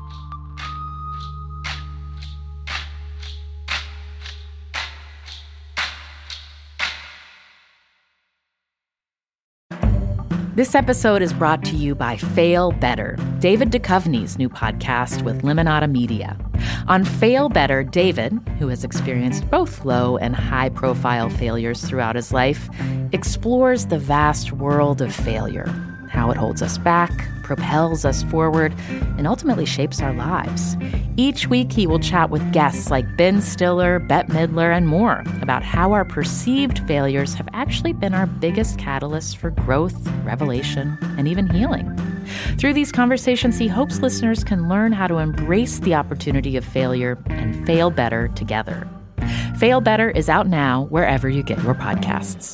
This episode is brought to you by Fail Better, David Duchovny's new podcast with Limonada Media. On Fail Better, David, who has experienced both low and high-profile failures throughout his life, explores the vast world of failure, how it holds us back, propels us forward, and ultimately shapes our lives. Each week, he will chat with guests like Ben Stiller, Bette Midler, and more about how our perceived failures have actually been our biggest catalysts for growth, revelation, and even healing. Through these conversations, he hopes listeners can learn how to embrace the opportunity of failure and fail better together. Fail Better is out now wherever you get your podcasts.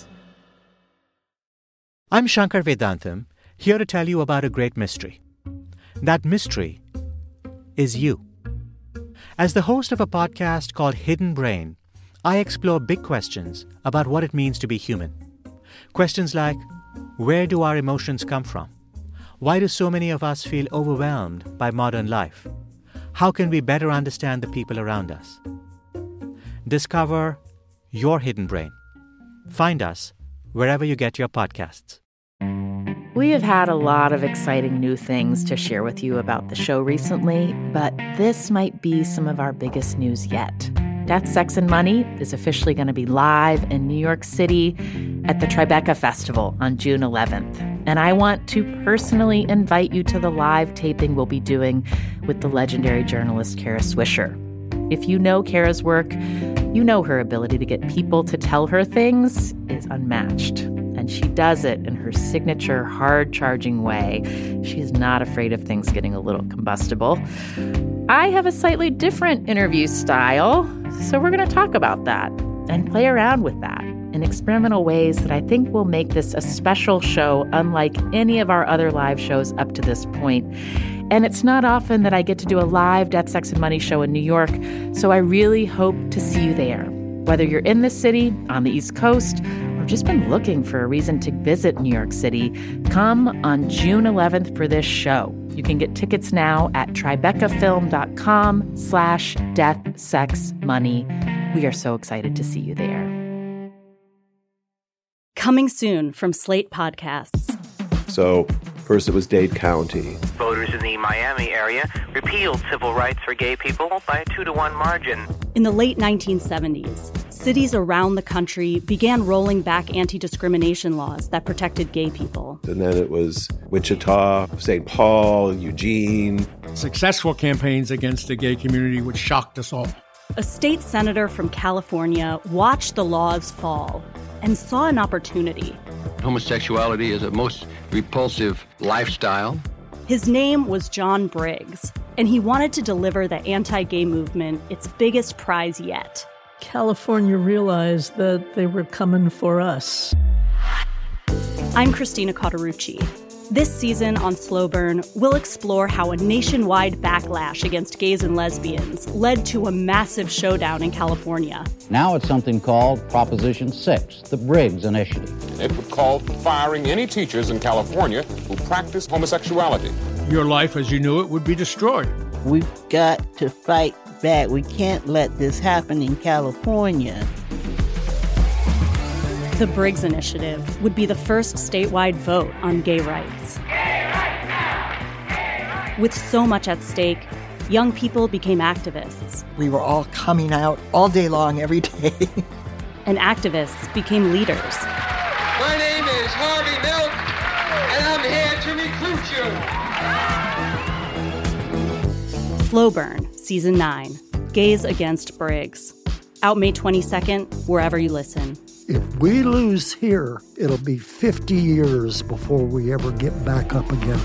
I'm Shankar Vedantam, here to tell you about a great mystery. That mystery is you. As the host of a podcast called Hidden Brain, I explore big questions about what it means to be human. Questions like, where do our emotions come from? Why do so many of us feel overwhelmed by modern life? How can we better understand the people around us? Discover your hidden brain. Find us wherever you get your podcasts. We have had a lot of exciting new things to share with you about the show recently, but this might be some of our biggest news yet. Death, Sex, and Money is officially going to be live in New York City at the Tribeca Festival on June 11th. And I want to personally invite you to the live taping we'll be doing with the legendary journalist Kara Swisher. If you know Kara's work, you know her ability to get people to tell her things is unmatched. And she does it in her signature hard-charging way. She is not afraid of things getting a little combustible. I have a slightly different interview style, so we're going to talk about that and play around with that in experimental ways that I think will make this a special show unlike any of our other live shows up to this point. And it's not often that I get to do a live Death, Sex, and Money show in New York, so I really hope to see you there. Whether you're in the city, on the East Coast, or just been looking for a reason to visit New York City, come on June 11th for this show. You can get tickets now at tribecafilm.com/deathsexmoney. We are so excited to see you there. Coming soon from Slate Podcasts. So, first it was Dade County. Voters in the Miami area repealed civil rights for gay people by a 2-to-1 margin. In the late 1970s, cities around the country began rolling back anti-discrimination laws that protected gay people. And then it was Wichita, St. Paul, Eugene. Successful campaigns against the gay community, which shocked us all. A state senator from California watched the laws fall and saw an opportunity. Homosexuality is a most repulsive lifestyle. His name was John Briggs. and he wanted to deliver the anti-gay movement its biggest prize yet. California realized that they were coming for us. I'm Christina Cauterucci. This season on Slow Burn, we'll explore how a nationwide backlash against gays and lesbians led to a massive showdown in California. Now it's something called Proposition 6, the Briggs Initiative. It would call for firing any teachers in California who practice homosexuality. Your life as you knew it would be destroyed. We've got to fight back. We can't let this happen in California. The Briggs Initiative would be the first statewide vote on gay rights. With so much at stake, young people became activists. We were all coming out all day long, every day. And activists became leaders. My name is Harvey Milk, and I'm here to recruit you. Slow Burn, Season 9, Gays Against Briggs. Out May 22nd, wherever you listen. If we lose here, it'll be 50 years before we ever get back up again.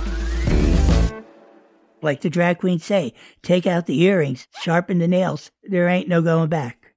Like the drag queens say, take out the earrings, sharpen the nails. There ain't no going back.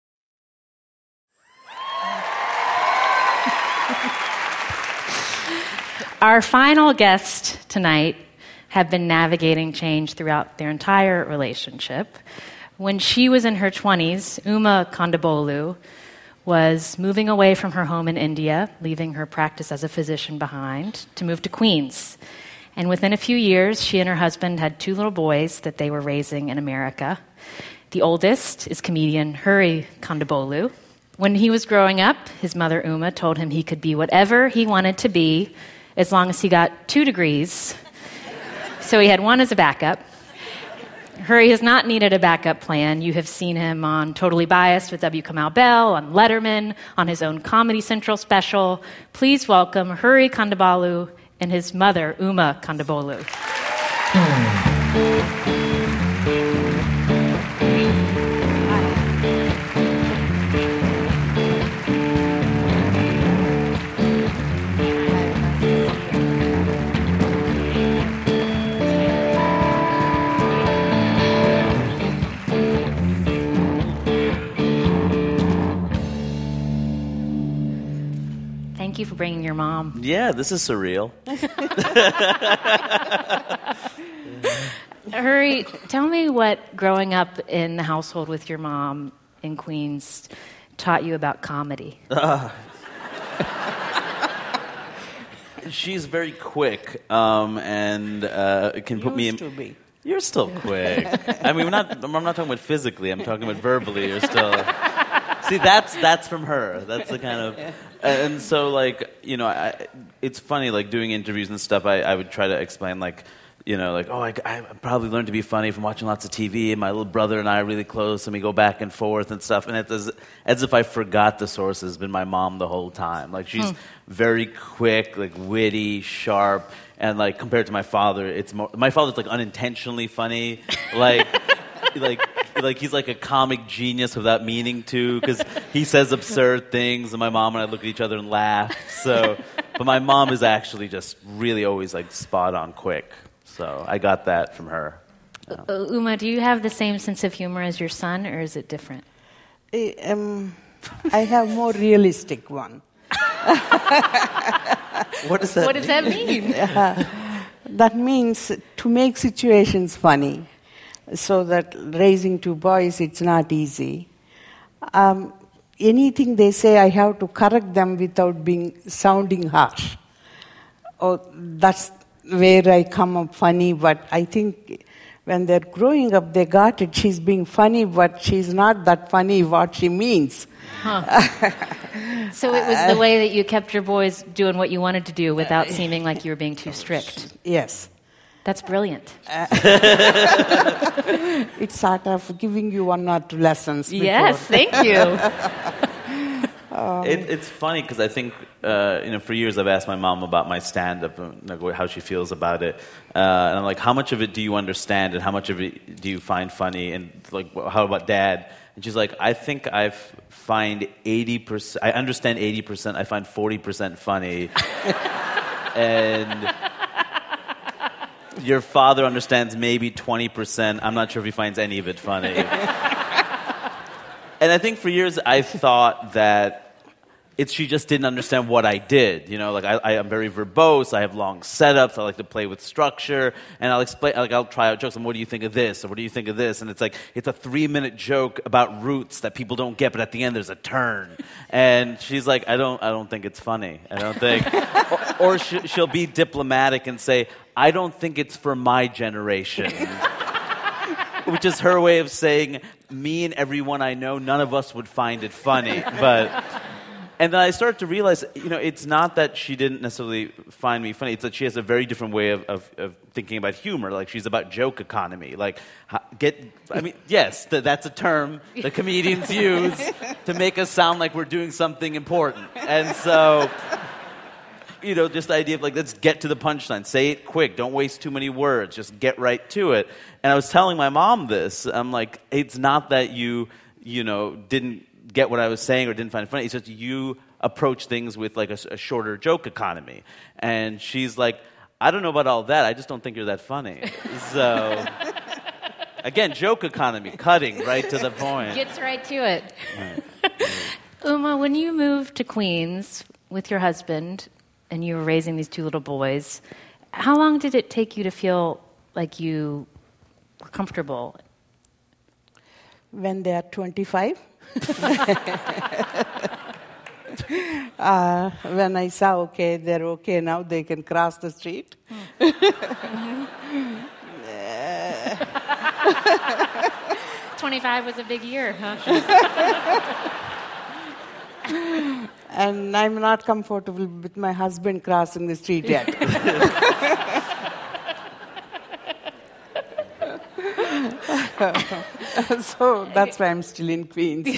Our final guests tonight have been navigating change throughout their entire relationship. When she was in her 20s, Uma Kondabolu was moving away from her home in India, leaving her practice as a physician behind, to move to Queens. And within a few years, she and her husband had 2 little boys that they were raising in America. The oldest is comedian Hari Kondabolu. When he was growing up, his mother Uma told him he could be whatever he wanted to be as long as he got 2 degrees. So he had one as a backup. Hari has not needed a backup plan. You have seen him on Totally Biased with W. Kamau Bell, on Letterman, on his own Comedy Central special. Please welcome Hari Kondabolu and his mother, Uma Kondabolu. Thank you for bringing your mom. Yeah, this is surreal. Hari, tell me what growing up in the household with your mom in Queens taught you about comedy. She's very quick and can put me in... to be. You're still quick. I mean, I'm not talking about physically. I'm talking about verbally. You're still... See, that's from her. That's the kind of... And so, like, you know, it's funny, like, doing interviews and stuff, I would try to explain, like, you know, like, I probably learned to be funny from watching lots of TV, and my little brother and I are really close, and we go back and forth and stuff, and it's as if I forgot the source has been my mom the whole time. Like, she's very quick, like, witty, sharp, and, like, compared to my father, it's more... My father's, like, unintentionally funny, like he's like a comic genius without meaning to, because he says absurd things, and my mom and I look at each other and laugh. So, but my mom is actually just really always like spot on quick. So I got that from her. Uma, do you have the same sense of humor as your son, or is it different? I have more realistic one. What does that What does that mean? That means to make situations funny. So that raising 2 boys, it's not easy. Anything they say, I have to correct them without sounding harsh. Oh, that's where I come up funny, but I think when they're growing up, they got it. She's being funny, but she's not that funny what she means. So it was the way that you kept your boys doing what you wanted to do without seeming like you were being too strict. Yes. That's brilliant. It's sort of giving you 1 or 2 lessons. Yes, thank you. It's funny because I think, for years I've asked my mom about my stand-up, how she feels about it. And I'm like, how much of it do you understand and how much of it do you find funny? And like, how about Dad? And she's like, I think I find 80%, I understand 80%, I find 40% funny. And... Your father understands maybe 20%. I'm not sure if he finds any of it funny. And I think for years I thought that she just didn't understand what I did. You know, like I am very verbose. I have long setups. I like to play with structure, and I'll explain. Like I'll try out jokes. And what do you think of this? Or what do you think of this? And it's like it's a 3-minute joke about roots that people don't get, but at the end there's a turn. And she's like, I don't think it's funny. I don't think. or she'll be diplomatic and say, I don't think it's for my generation. Which is her way of saying, me and everyone I know, none of us would find it funny. And then I started to realize, you know, it's not that she didn't necessarily find me funny. It's that she has a very different way of thinking about humor. Like, she's about joke economy. Like, yes, that's a term that comedians use to make us sound like we're doing something important. And so, you know, just the idea of, like, let's get to the punchline. Say it quick. Don't waste too many words. Just get right to it. And I was telling my mom this. I'm like, it's not that you know, didn't get what I was saying or didn't find it funny. It's just you approach things with like a shorter joke economy. And she's like, I don't know about all that. I just don't think you're that funny. So, again, joke economy, cutting right to the point. Gets right to it. Right. Uma, when you moved to Queens with your husband and you were raising these 2 little boys, how long did it take you to feel like you were comfortable? When they are 25. When I saw, okay, they're okay now, they can cross the street. 25 was a big year, huh? And I'm not comfortable with my husband crossing the street yet. So that's why I'm still in Queens.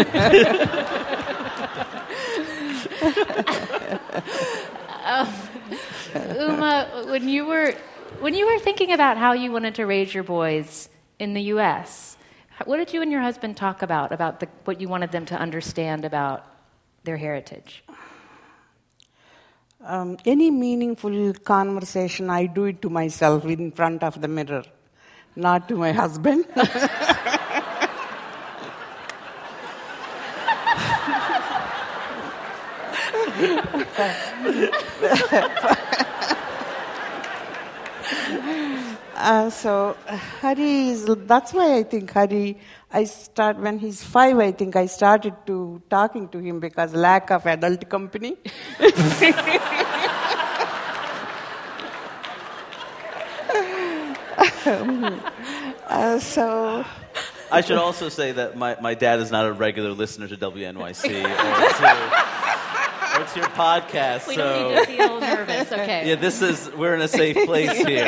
Uma, when you were thinking about how you wanted to raise your boys in the U.S., what did you and your husband talk about what you wanted them to understand about their heritage? Any meaningful conversation, I do it to myself in front of the mirror, not to my husband. So Hari that's why I think Hari, when he's 5, I think I started talking to him because lack of adult company. So I should also say that my dad is not a regular listener to WNYC or to your podcast. We don't need to feel nervous, okay. Yeah, we're in a safe place here.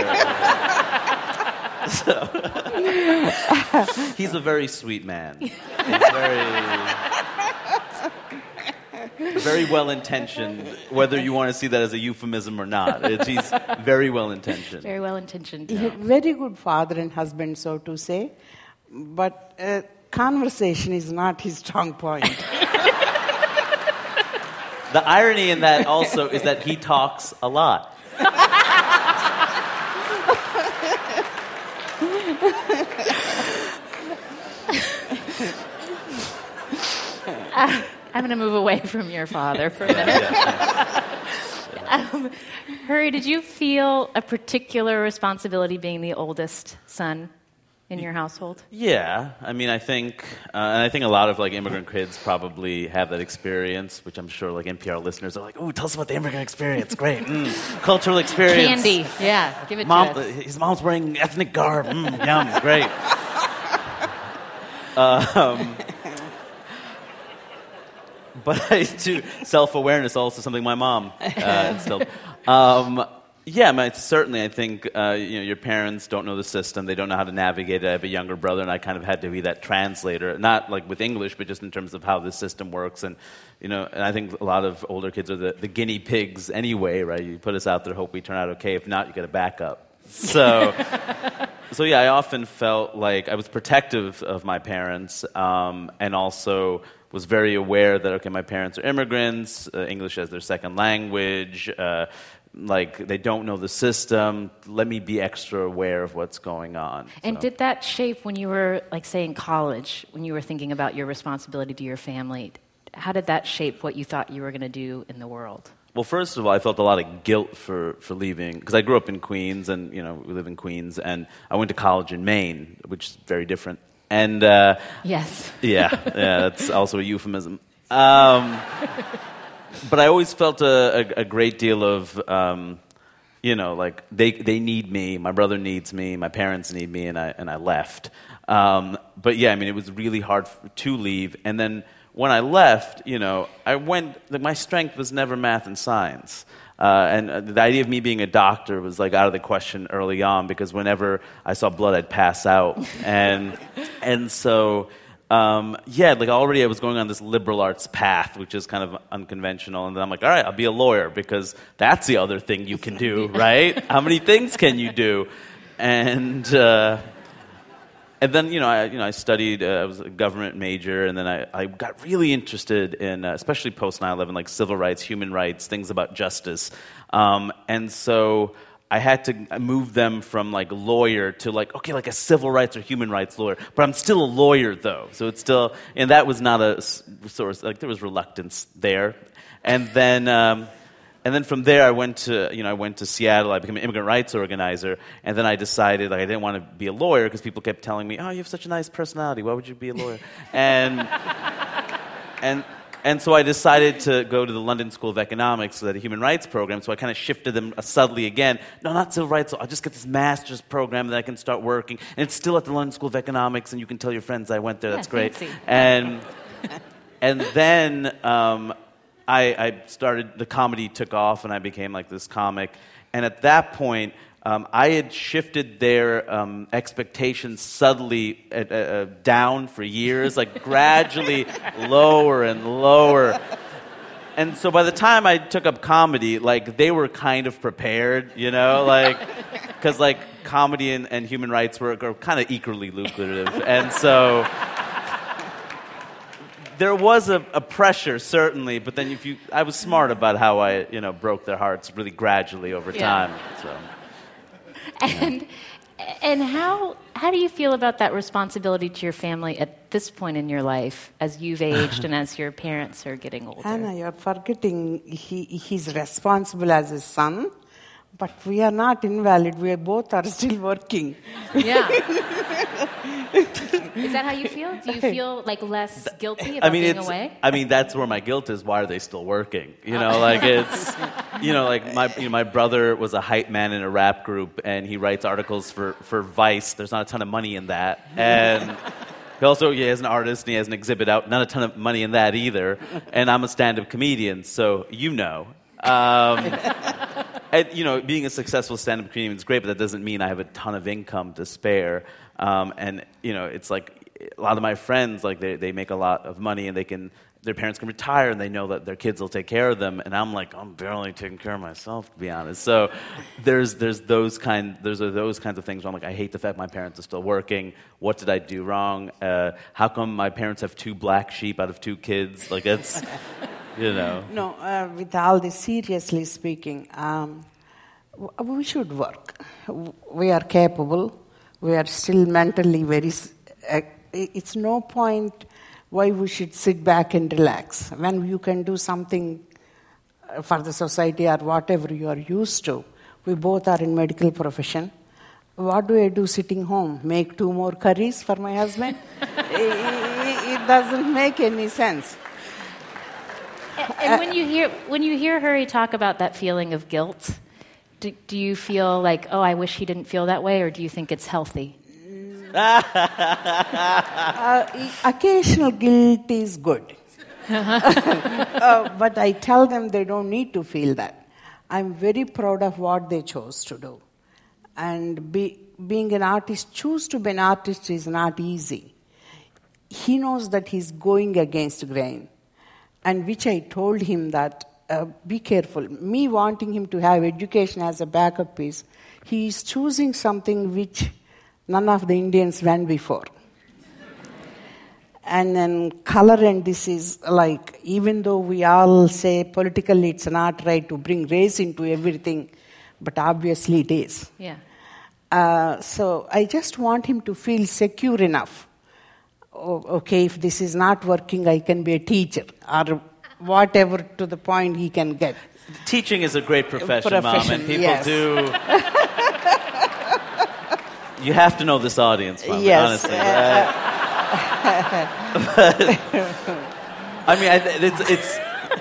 So, he's a very sweet man. He's very well-intentioned, whether you want to see that as a euphemism or not. He's very well-intentioned. Very well-intentioned. Yeah. Very good father and husband, so to say. But conversation is not his strong point. The irony in that also is that he talks a lot. I'm going to move away from your father for a minute. Hari, did you feel a particular responsibility being the oldest son in your household? Yeah, I mean, I think a lot of like immigrant kids probably have that experience, which I'm sure like NPR listeners are like, "Ooh, tell us about the immigrant experience." Great, cultural experience. Candy, yeah, give it to us. His mom's wearing ethnic garb. Yum, great. But self-awareness also something my mom instilled. Yeah, certainly I think your parents don't know the system. They don't know how to navigate it. I have a younger brother, and I kind of had to be that translator, not like with English, but just in terms of how this system works. And and I think a lot of older kids are the guinea pigs anyway, right? You put us out there, hope we turn out okay. If not, you got to back up. So yeah, I often felt like I was protective of my parents, and also was very aware that, okay, my parents are immigrants, English as their second language, like they don't know the system. Let me be extra aware of what's going on. And did that shape when you were, like, say, in college, when you were thinking about your responsibility to your family? How did that shape what you thought you were going to do in the world? Well, first of all, I felt a lot of guilt for leaving, because I grew up in Queens, and we live in Queens, and I went to college in Maine, which is very different. And yes, yeah, that's also a euphemism. But I always felt a great deal of, like they need me, my brother needs me, my parents need me, and I left. But yeah, I mean, it was really hard to leave. And then when I left, I went. My strength was never math and science. And the idea of me being a doctor was like out of the question early on, because whenever I saw blood, I'd pass out. And so. Like already I was going on this liberal arts path, which is kind of unconventional, and then I'm like, all right, I'll be a lawyer, because that's the other thing you can do, right? How many things can you do? And then, I studied, I was a government major, and then I got really interested in, especially post 9/11, like civil rights, human rights, things about justice. And so I had to move them from like lawyer to like a civil rights or human rights lawyer. But I'm still a lawyer though. So it's still, and that was not a source, like there was reluctance there. And then from there I went to Seattle. I became an immigrant rights organizer. And then I decided I didn't want to be a lawyer, because people kept telling me, oh, you have such a nice personality. Why would you be a lawyer? And so I decided to go to the London School of Economics, so that a human rights program. So I kind of shifted them subtly again. No, not civil rights. So I'll just get this master's program that I can start working. And it's still at the London School of Economics, and you can tell your friends I went there. That's great. Fancy. And then I started, the comedy took off, and I became like this comic. And at that point, I had shifted their expectations subtly down for years, like gradually lower and lower. And so by the time I took up comedy, like they were kind of prepared, because like comedy and human rights were kind of equally lucrative. And so there was a pressure, certainly, but then I was smart about how I, broke their hearts really gradually over time. So. And how do you feel about that responsibility to your family at this point in your life, as you've aged and as your parents are getting older? Hannah, you're forgetting he's responsible as a son, but we are not invalid. We both are still working. Yeah. Is that how you feel? Do you feel like less guilty about being away? I mean, that's where my guilt is. Why are they still working? My brother was a hype man in a rap group, and he writes articles for Vice. There's not a ton of money in that. And he has an artist, and he has an exhibit out. Not a ton of money in that either. And I'm a stand-up comedian, so And, being a successful stand-up comedian is great, but that doesn't mean I have a ton of income to spare. It's like a lot of my friends, like they make a lot of money, and their parents can retire, and they know that their kids will take care of them. And I'm like, I'm barely taking care of myself, to be honest. So there's those kinds of things where I'm like, I hate the fact my parents are still working. What did I do wrong? How come my parents have 2 black sheep out of 2 kids? Like it's. No, with all this, seriously speaking, we should work. We are capable. We are still mentally very... it's no point why we should sit back and relax. When you can do something for the society or whatever you are used to. We both are in medical profession. What do I do sitting home? Make 2 more curries for my husband? It doesn't make any sense. And when you hear Hari talk about that feeling of guilt, do you feel like, oh, I wish he didn't feel that way, or do you think it's healthy? Occasional guilt is good. But I tell them they don't need to feel that. I'm very proud of what they chose to do. And being an artist, choose to be an artist is not easy. He knows that he's going against grain. And which I told him that, be careful. Me wanting him to have education as a backup piece, he is choosing something which none of the Indians went before. And then color, and this is like, even though we all say politically it's not right to bring race into everything, but obviously it is. Yeah. So I just want him to feel secure enough. Okay, if this is not working, I can be a teacher or whatever, to the point he can get. Teaching is a great profession, Mom, and people do. You have to know this audience, Mom, honestly. I mean, it's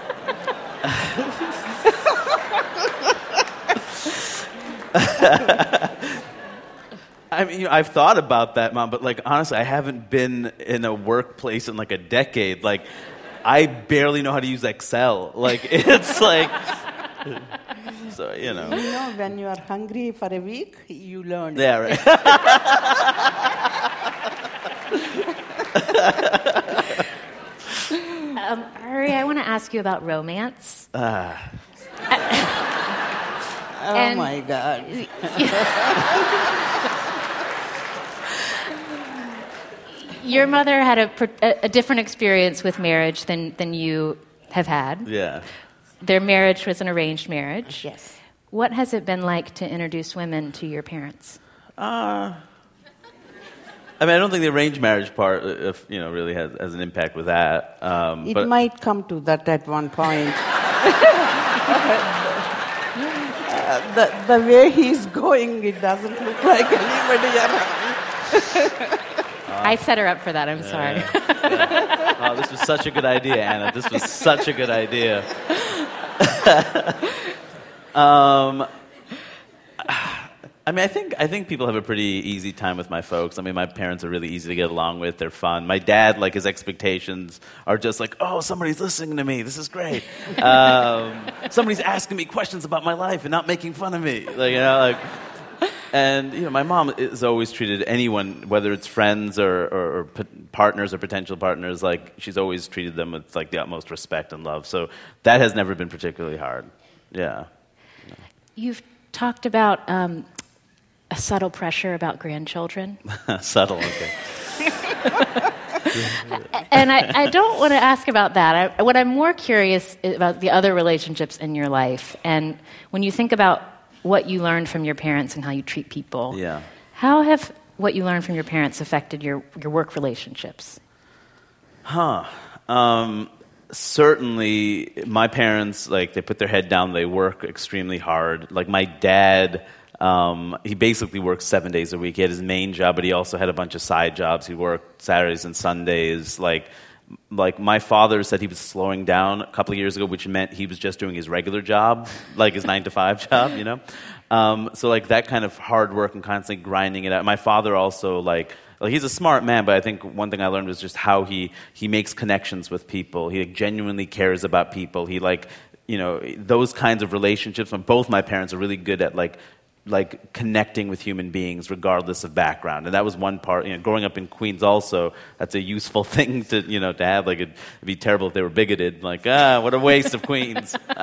I mean, I've thought about that, Mom, but like honestly, I haven't been in a workplace in like a decade. Like, I barely know how to use Excel. Like, it's like, so you know. You know, when you are hungry for a week, you learn. Yeah, right. Ari, I want to ask you about romance. Oh my God. Your mother had a different experience with marriage than you have had. Yeah. Their marriage was an arranged marriage. Yes. What has it been like to introduce women to your parents? I mean, I don't think the arranged marriage part, really has an impact with that. It might come to that at one point. The way he's going, it doesn't look like anybody around. I set her up for that. I'm sorry. Yeah. Oh, this was such a good idea, Anna. This was such a good idea. I mean, I think people have a pretty easy time with my folks. I mean, my parents are really easy to get along with. They're fun. My dad, like, his expectations are just like, oh, somebody's listening to me. This is great. Somebody's asking me questions about my life and not making fun of me. And my mom has always treated anyone, whether it's friends or partners or potential partners, like she's always treated them with like the utmost respect and love. So that has never been particularly hard. Yeah. You've talked about a subtle pressure about grandchildren. Subtle, okay. And I don't want to ask about that. What I'm more curious about the other relationships in your life, and when you think about what you learned from your parents and how you treat people. Yeah. How have what you learned from your parents affected your work relationships? Certainly, my parents, like, they put their head down. They work extremely hard. Like, my dad, he basically works 7 days a week. He had his main job, but he also had a bunch of side jobs. He worked Saturdays and Sundays. Like my father said he was slowing down a couple of years ago, which meant he was just doing his regular job, like his 9-to-5 job, So like that kind of hard work and constantly grinding it out. My father also like he's a smart man, but I think one thing I learned was just how he makes connections with people. He genuinely cares about people. He those kinds of relationships. And both my parents are really good at like connecting with human beings regardless of background. And that was one part, growing up in Queens also, that's a useful thing to have. Like, it'd be terrible if they were bigoted, like, what a waste of Queens. But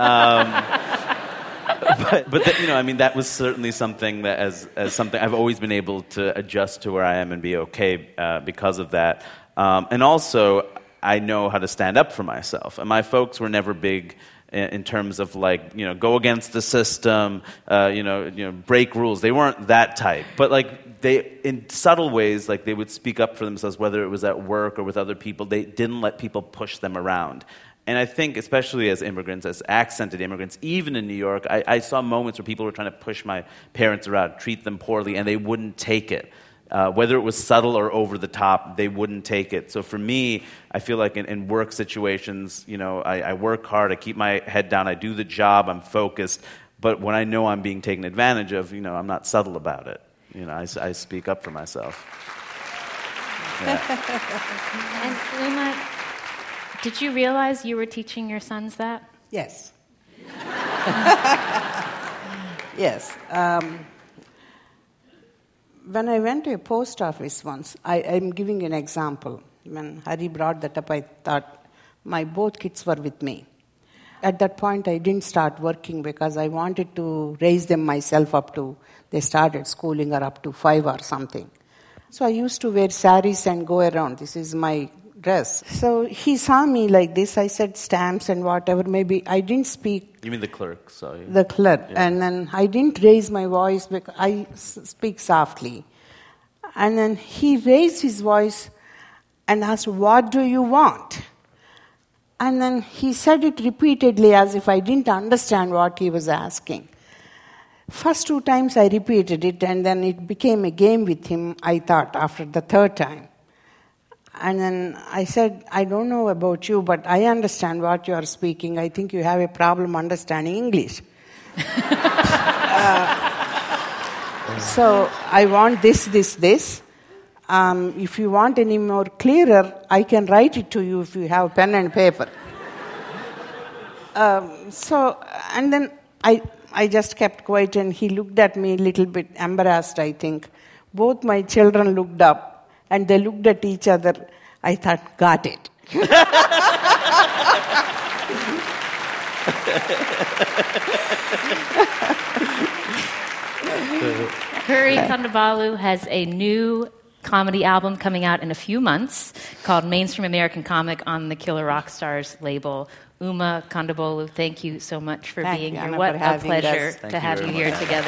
that was certainly something that as something I've always been able to adjust to where I am and be okay because of that. And also, I know how to stand up for myself. And my folks were never big in terms of go against the system, break rules. They weren't that type, but they, in subtle ways, they would speak up for themselves, whether it was at work or with other people. They didn't let people push them around. And I think, especially as immigrants, as accented immigrants, even in New York, I saw moments where people were trying to push my parents around, treat them poorly, and they wouldn't take it. Whether it was subtle or over the top, they wouldn't take it. So for me, I feel like in work situations, I work hard, I keep my head down, I do the job, I'm focused. But when I know I'm being taken advantage of, I'm not subtle about it. I speak up for myself. Yeah. And Uma, did you realize you were teaching your sons that? Yes. Yes. When I went to a post office once, I'm giving an example. When Hari brought that up, I thought both kids were with me. At that point, I didn't start working because I wanted to raise them myself up to, they started schooling or up to 5 or something. So I used to wear saris and go around. This is my dress. So he saw me like this. I said stamps and whatever. Maybe I didn't speak. You mean the clerk? Sorry. The clerk. Yeah. And then I didn't raise my voice because I speak softly. And then he raised his voice and asked, "What do you want?" And then he said it repeatedly as if I didn't understand what he was asking. First 2 times I repeated it, and then it became a game with him, I thought, after the 3rd time. And then I said, "I don't know about you, but I understand what you are speaking. I think you have a problem understanding English." So I want this. If you want any more clearer, I can write it to you if you have pen and paper. And then I just kept quiet, and he looked at me a little bit embarrassed, I think. Both my children looked up, and they looked at each other. I thought, got it. Hari Kondabolu has a new comedy album coming out in a few months called Mainstream American Comic on the Killer Rock Stars label. Uma Kondabolu, thank you so much for being here. What a pleasure to have you here together.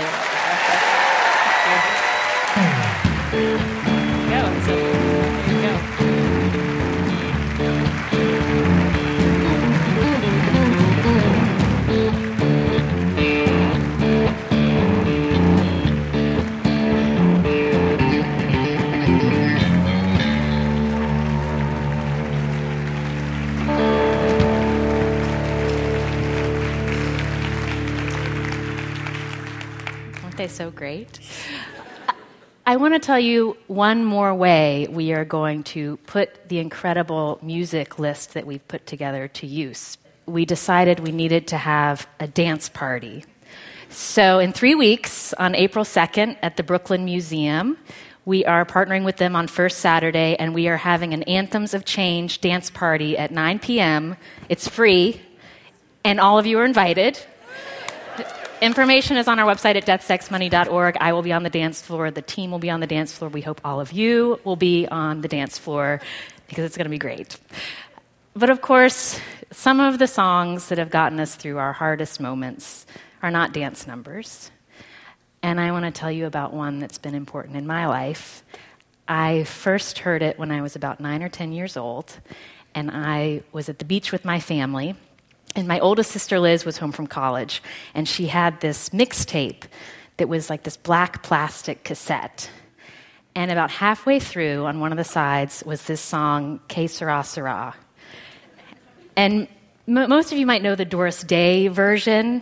So great. I want to tell you one more way we are going to put the incredible music list that we've put together to use. We decided we needed to have a dance party. So in 3 weeks, on April 2nd at the Brooklyn Museum, we are partnering with them on First Saturday, and we are having an Anthems of Change dance party at 9 p.m. It's free, and all of you are invited. Information is on our website at deathsexmoney.org. I will be on the dance floor. The team will be on the dance floor. We hope all of you will be on the dance floor because it's going to be great. But of course, some of the songs that have gotten us through our hardest moments are not dance numbers. And I want to tell you about one that's been important in my life. I first heard it when I was about 9 or 10 years old, and I was at the beach with my family. And my oldest sister, Liz, was home from college, and she had this mixtape that was like this black plastic cassette. And about halfway through, on one of the sides, was this song, Que Sera Sera. And most of you might know the Doris Day version.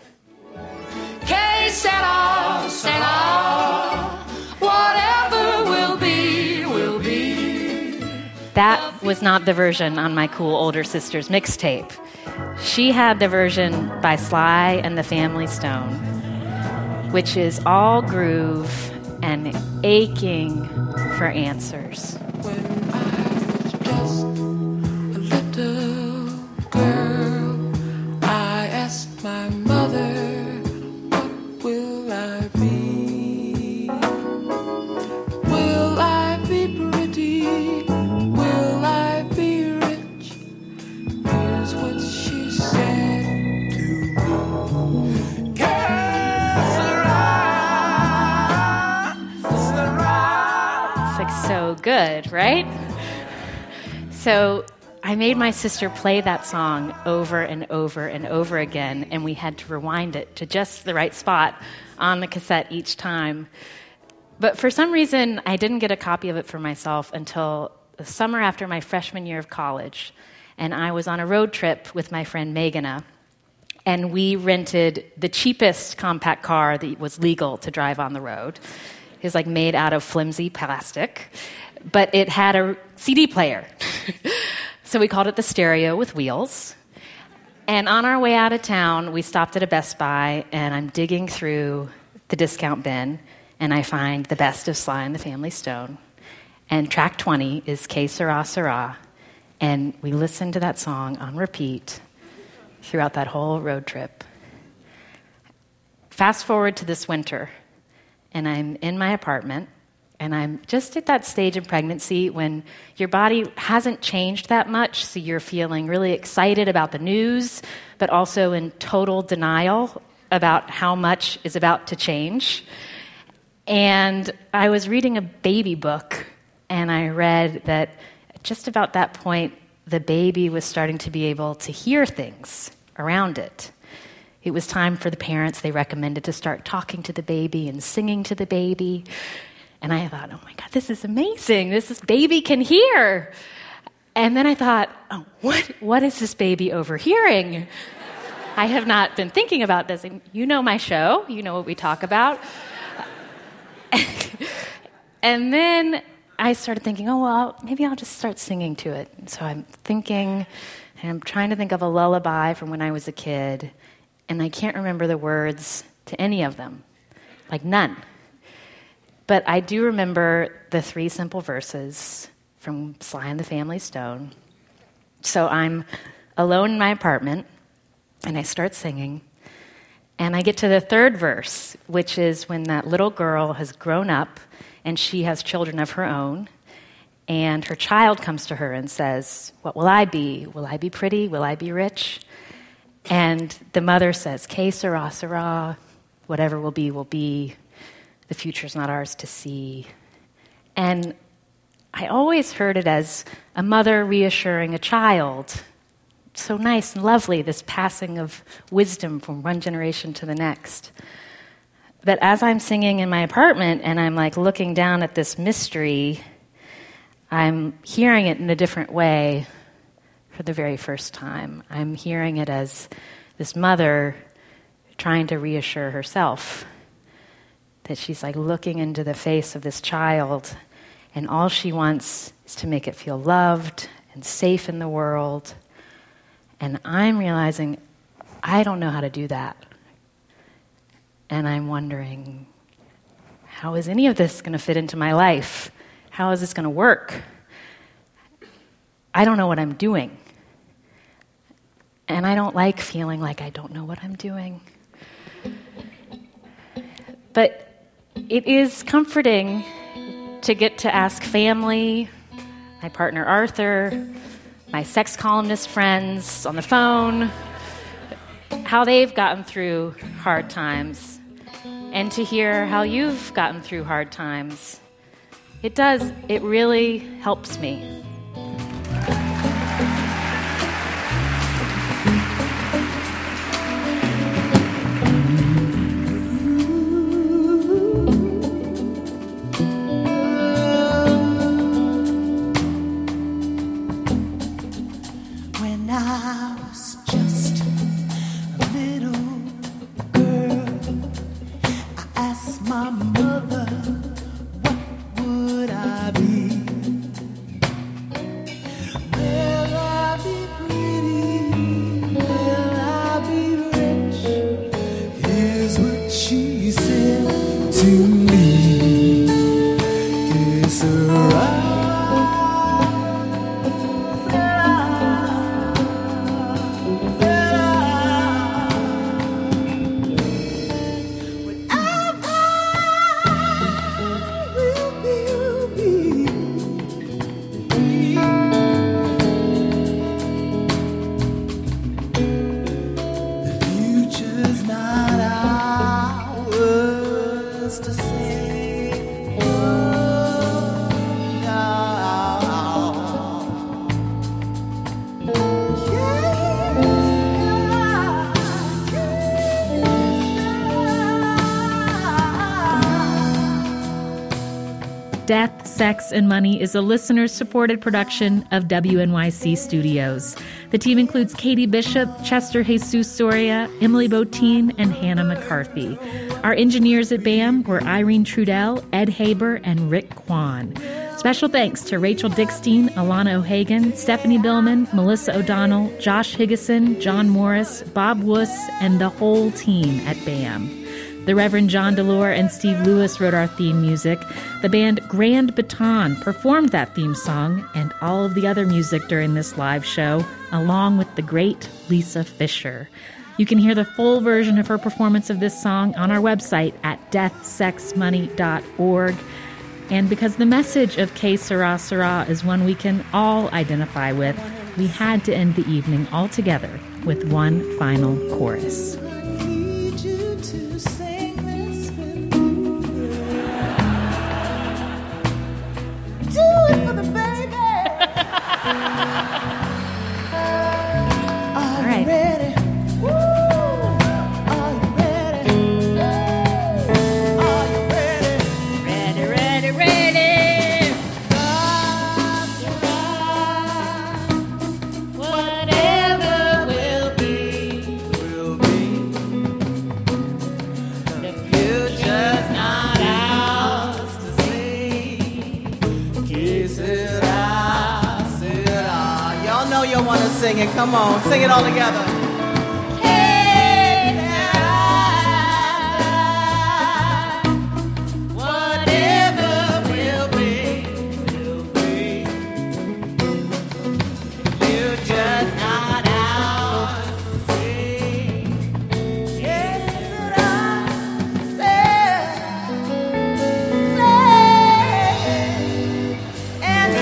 Que sera, sera, whatever will be, will be. That was not the version on my cool older sister's mixtape. She had the version by Sly and the Family Stone, which is all groove and aching for answers. When I was just a little girl, I asked my mother, what will I be? Will I be pretty? Will I be rich? Here's what she said to me. It's like so good, right? So I made my sister play that song over and over and over again, and we had to rewind it to just the right spot on the cassette each time. But for some reason, I didn't get a copy of it for myself until the summer after my freshman year of college. And I was on a road trip with my friend Meghana, and we rented the cheapest compact car that was legal to drive on the road. It was like made out of flimsy plastic, but it had a CD player. So we called it the Stereo with Wheels. And on our way out of town, we stopped at a Best Buy, and I'm digging through the discount bin, and I find the best of Sly and the Family Stone. And track 20 is Que Sera Sera. And we listened to that song on repeat throughout that whole road trip. Fast forward to this winter, and I'm in my apartment, And I'm just at that stage in pregnancy when your body hasn't changed that much, so you're feeling really excited about the news, but also in total denial about how much is about to change. And I was reading a baby book, and I read that just about that point, the baby was starting to be able to hear things around it. It was time for the parents, they recommended, to start talking to the baby and singing to the baby. And I thought, oh my God, this is amazing. This baby can hear. And then I thought, oh, what is this baby overhearing? I have not been thinking about this. And you know my show. You know what we talk about. And then I started thinking, oh, well, maybe I'll just start singing to it. And so I'm thinking, and I'm trying to think of a lullaby from when I was a kid, and I can't remember the words to any of them, like none. But I do remember the 3 simple verses from Sly and the Family Stone. So I'm alone in my apartment, and I start singing, and I get to the 3rd verse, which is when that little girl has grown up, and she has children of her own, and her child comes to her and says, what will I be? Will I be pretty? Will I be rich? And the mother says, que sera, sera, whatever will be, the future's not ours to see. And I always heard it as a mother reassuring a child. So nice and lovely, this passing of wisdom from one generation to the next. But as I'm singing in my apartment and I'm like looking down at this mystery, I'm hearing it in a different way for the very first time. I'm hearing it as this mother trying to reassure herself that she's like looking into the face of this child, and all she wants is to make it feel loved and safe in the world. And I'm realizing I don't know how to do that. And I'm wondering, how is any of this going to fit into my life? How is this going to work? I don't know what I'm doing. And I don't like feeling like I don't know what I'm doing. But it is comforting to get to ask family, my partner Arthur, my sex columnist friends on the phone, how they've gotten through hard times, and to hear how you've gotten through hard times. It really helps me. When I was just a little girl, I asked my mother, what would I be? Will I be pretty? Will I be rich? Here's what she said to me. Que sera? Death, Sex, and Money is a listener-supported production of WNYC Studios. The team includes Katie Bishop, Chester Jesus Soria, Emily Botine, and Hannah McCarthy. Our engineers at BAM were Irene Trudell, Ed Haber, and Rick Kwan. Special thanks to Rachel Dickstein, Alana O'Hagan, Stephanie Billman, Melissa O'Donnell, Josh Higgison, John Morris, Bob Wuss, and the whole team at BAM. The Reverend John Delore and Steve Lewis wrote our theme music. The band Grand Baton performed that theme song and all of the other music during this live show, along with the great Lisa Fisher. You can hear the full version of her performance of this song on our website at deathsexmoney.org. And because the message of Que Sera Sera is one we can all identify with, we had to end the evening all together with one final chorus. All right. Want to sing it. Come on, sing it all together. Whatever will be, you're just not ours to see. Yes, what I said, and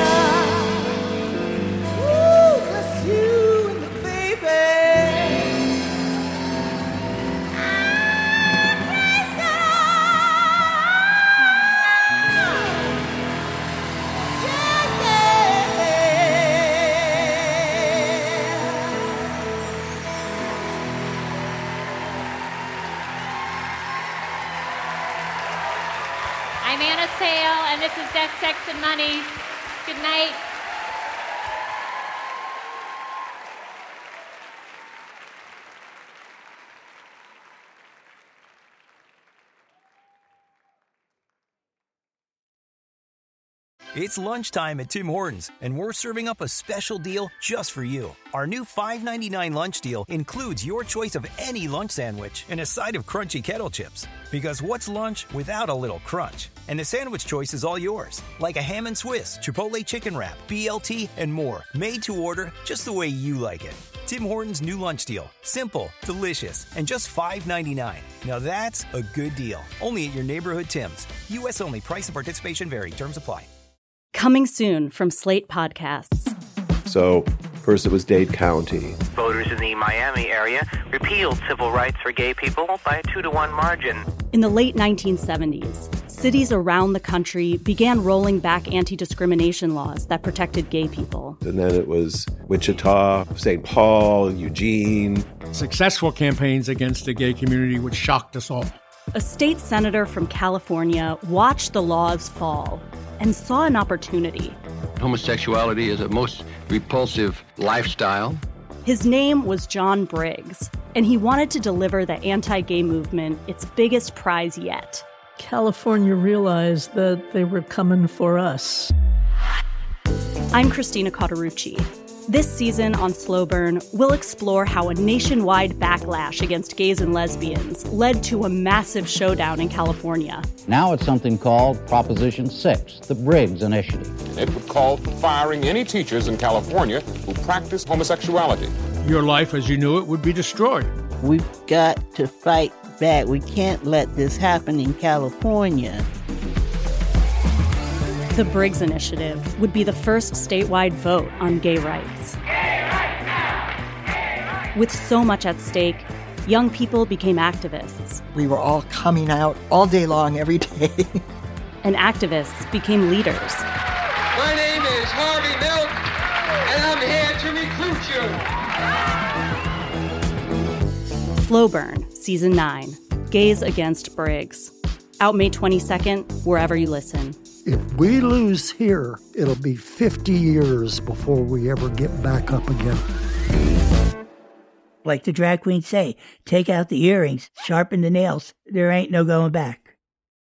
I'm Anna Sale, and this is Death, Sex, and Money. Good night. It's lunchtime at Tim Hortons, and we're serving up a special deal just for you. Our new $5.99 lunch deal includes your choice of any lunch sandwich and a side of crunchy kettle chips. Because what's lunch without a little crunch? And the sandwich choice is all yours, like a ham and Swiss, Chipotle chicken wrap, BLT, and more, made to order just the way you like it. Tim Hortons' new lunch deal. Simple, delicious, and just $5.99. Now that's a good deal. Only at your neighborhood Tim's. U.S. only. Price and participation vary. Terms apply. Coming soon from Slate Podcasts. So, first it was Dade County. Voters in the Miami area repealed civil rights for gay people by a 2-to-1 margin. In the late 1970s, cities around the country began rolling back anti-discrimination laws that protected gay people. And then it was Wichita, St. Paul, Eugene. Successful campaigns against the gay community, which shocked us all. A state senator from California watched the laws fall and saw an opportunity. Homosexuality is a most repulsive lifestyle. His name was John Briggs, and he wanted to deliver the anti-gay movement its biggest prize yet. California realized that they were coming for us. I'm Christina Cauterucci. This season on Slow Burn, we'll explore how a nationwide backlash against gays and lesbians led to a massive showdown in California. Now it's something called Proposition 6, the Briggs Initiative. It would call for firing any teachers in California who practice homosexuality. Your life as you knew it would be destroyed. We've got to fight back. We can't let this happen in California. The Briggs Initiative would be the first statewide vote on gay rights. With so much at stake, young people became activists. We were all coming out all day long, every day. And activists became leaders. My name is Harvey Milk, and I'm here to recruit you. Slow Burn, Season 9, Gays Against Briggs. Out May 22nd, wherever you listen. If we lose here, it'll be 50 years before we ever get back up again. Like the drag queens say, take out the earrings, sharpen the nails. There ain't no going back.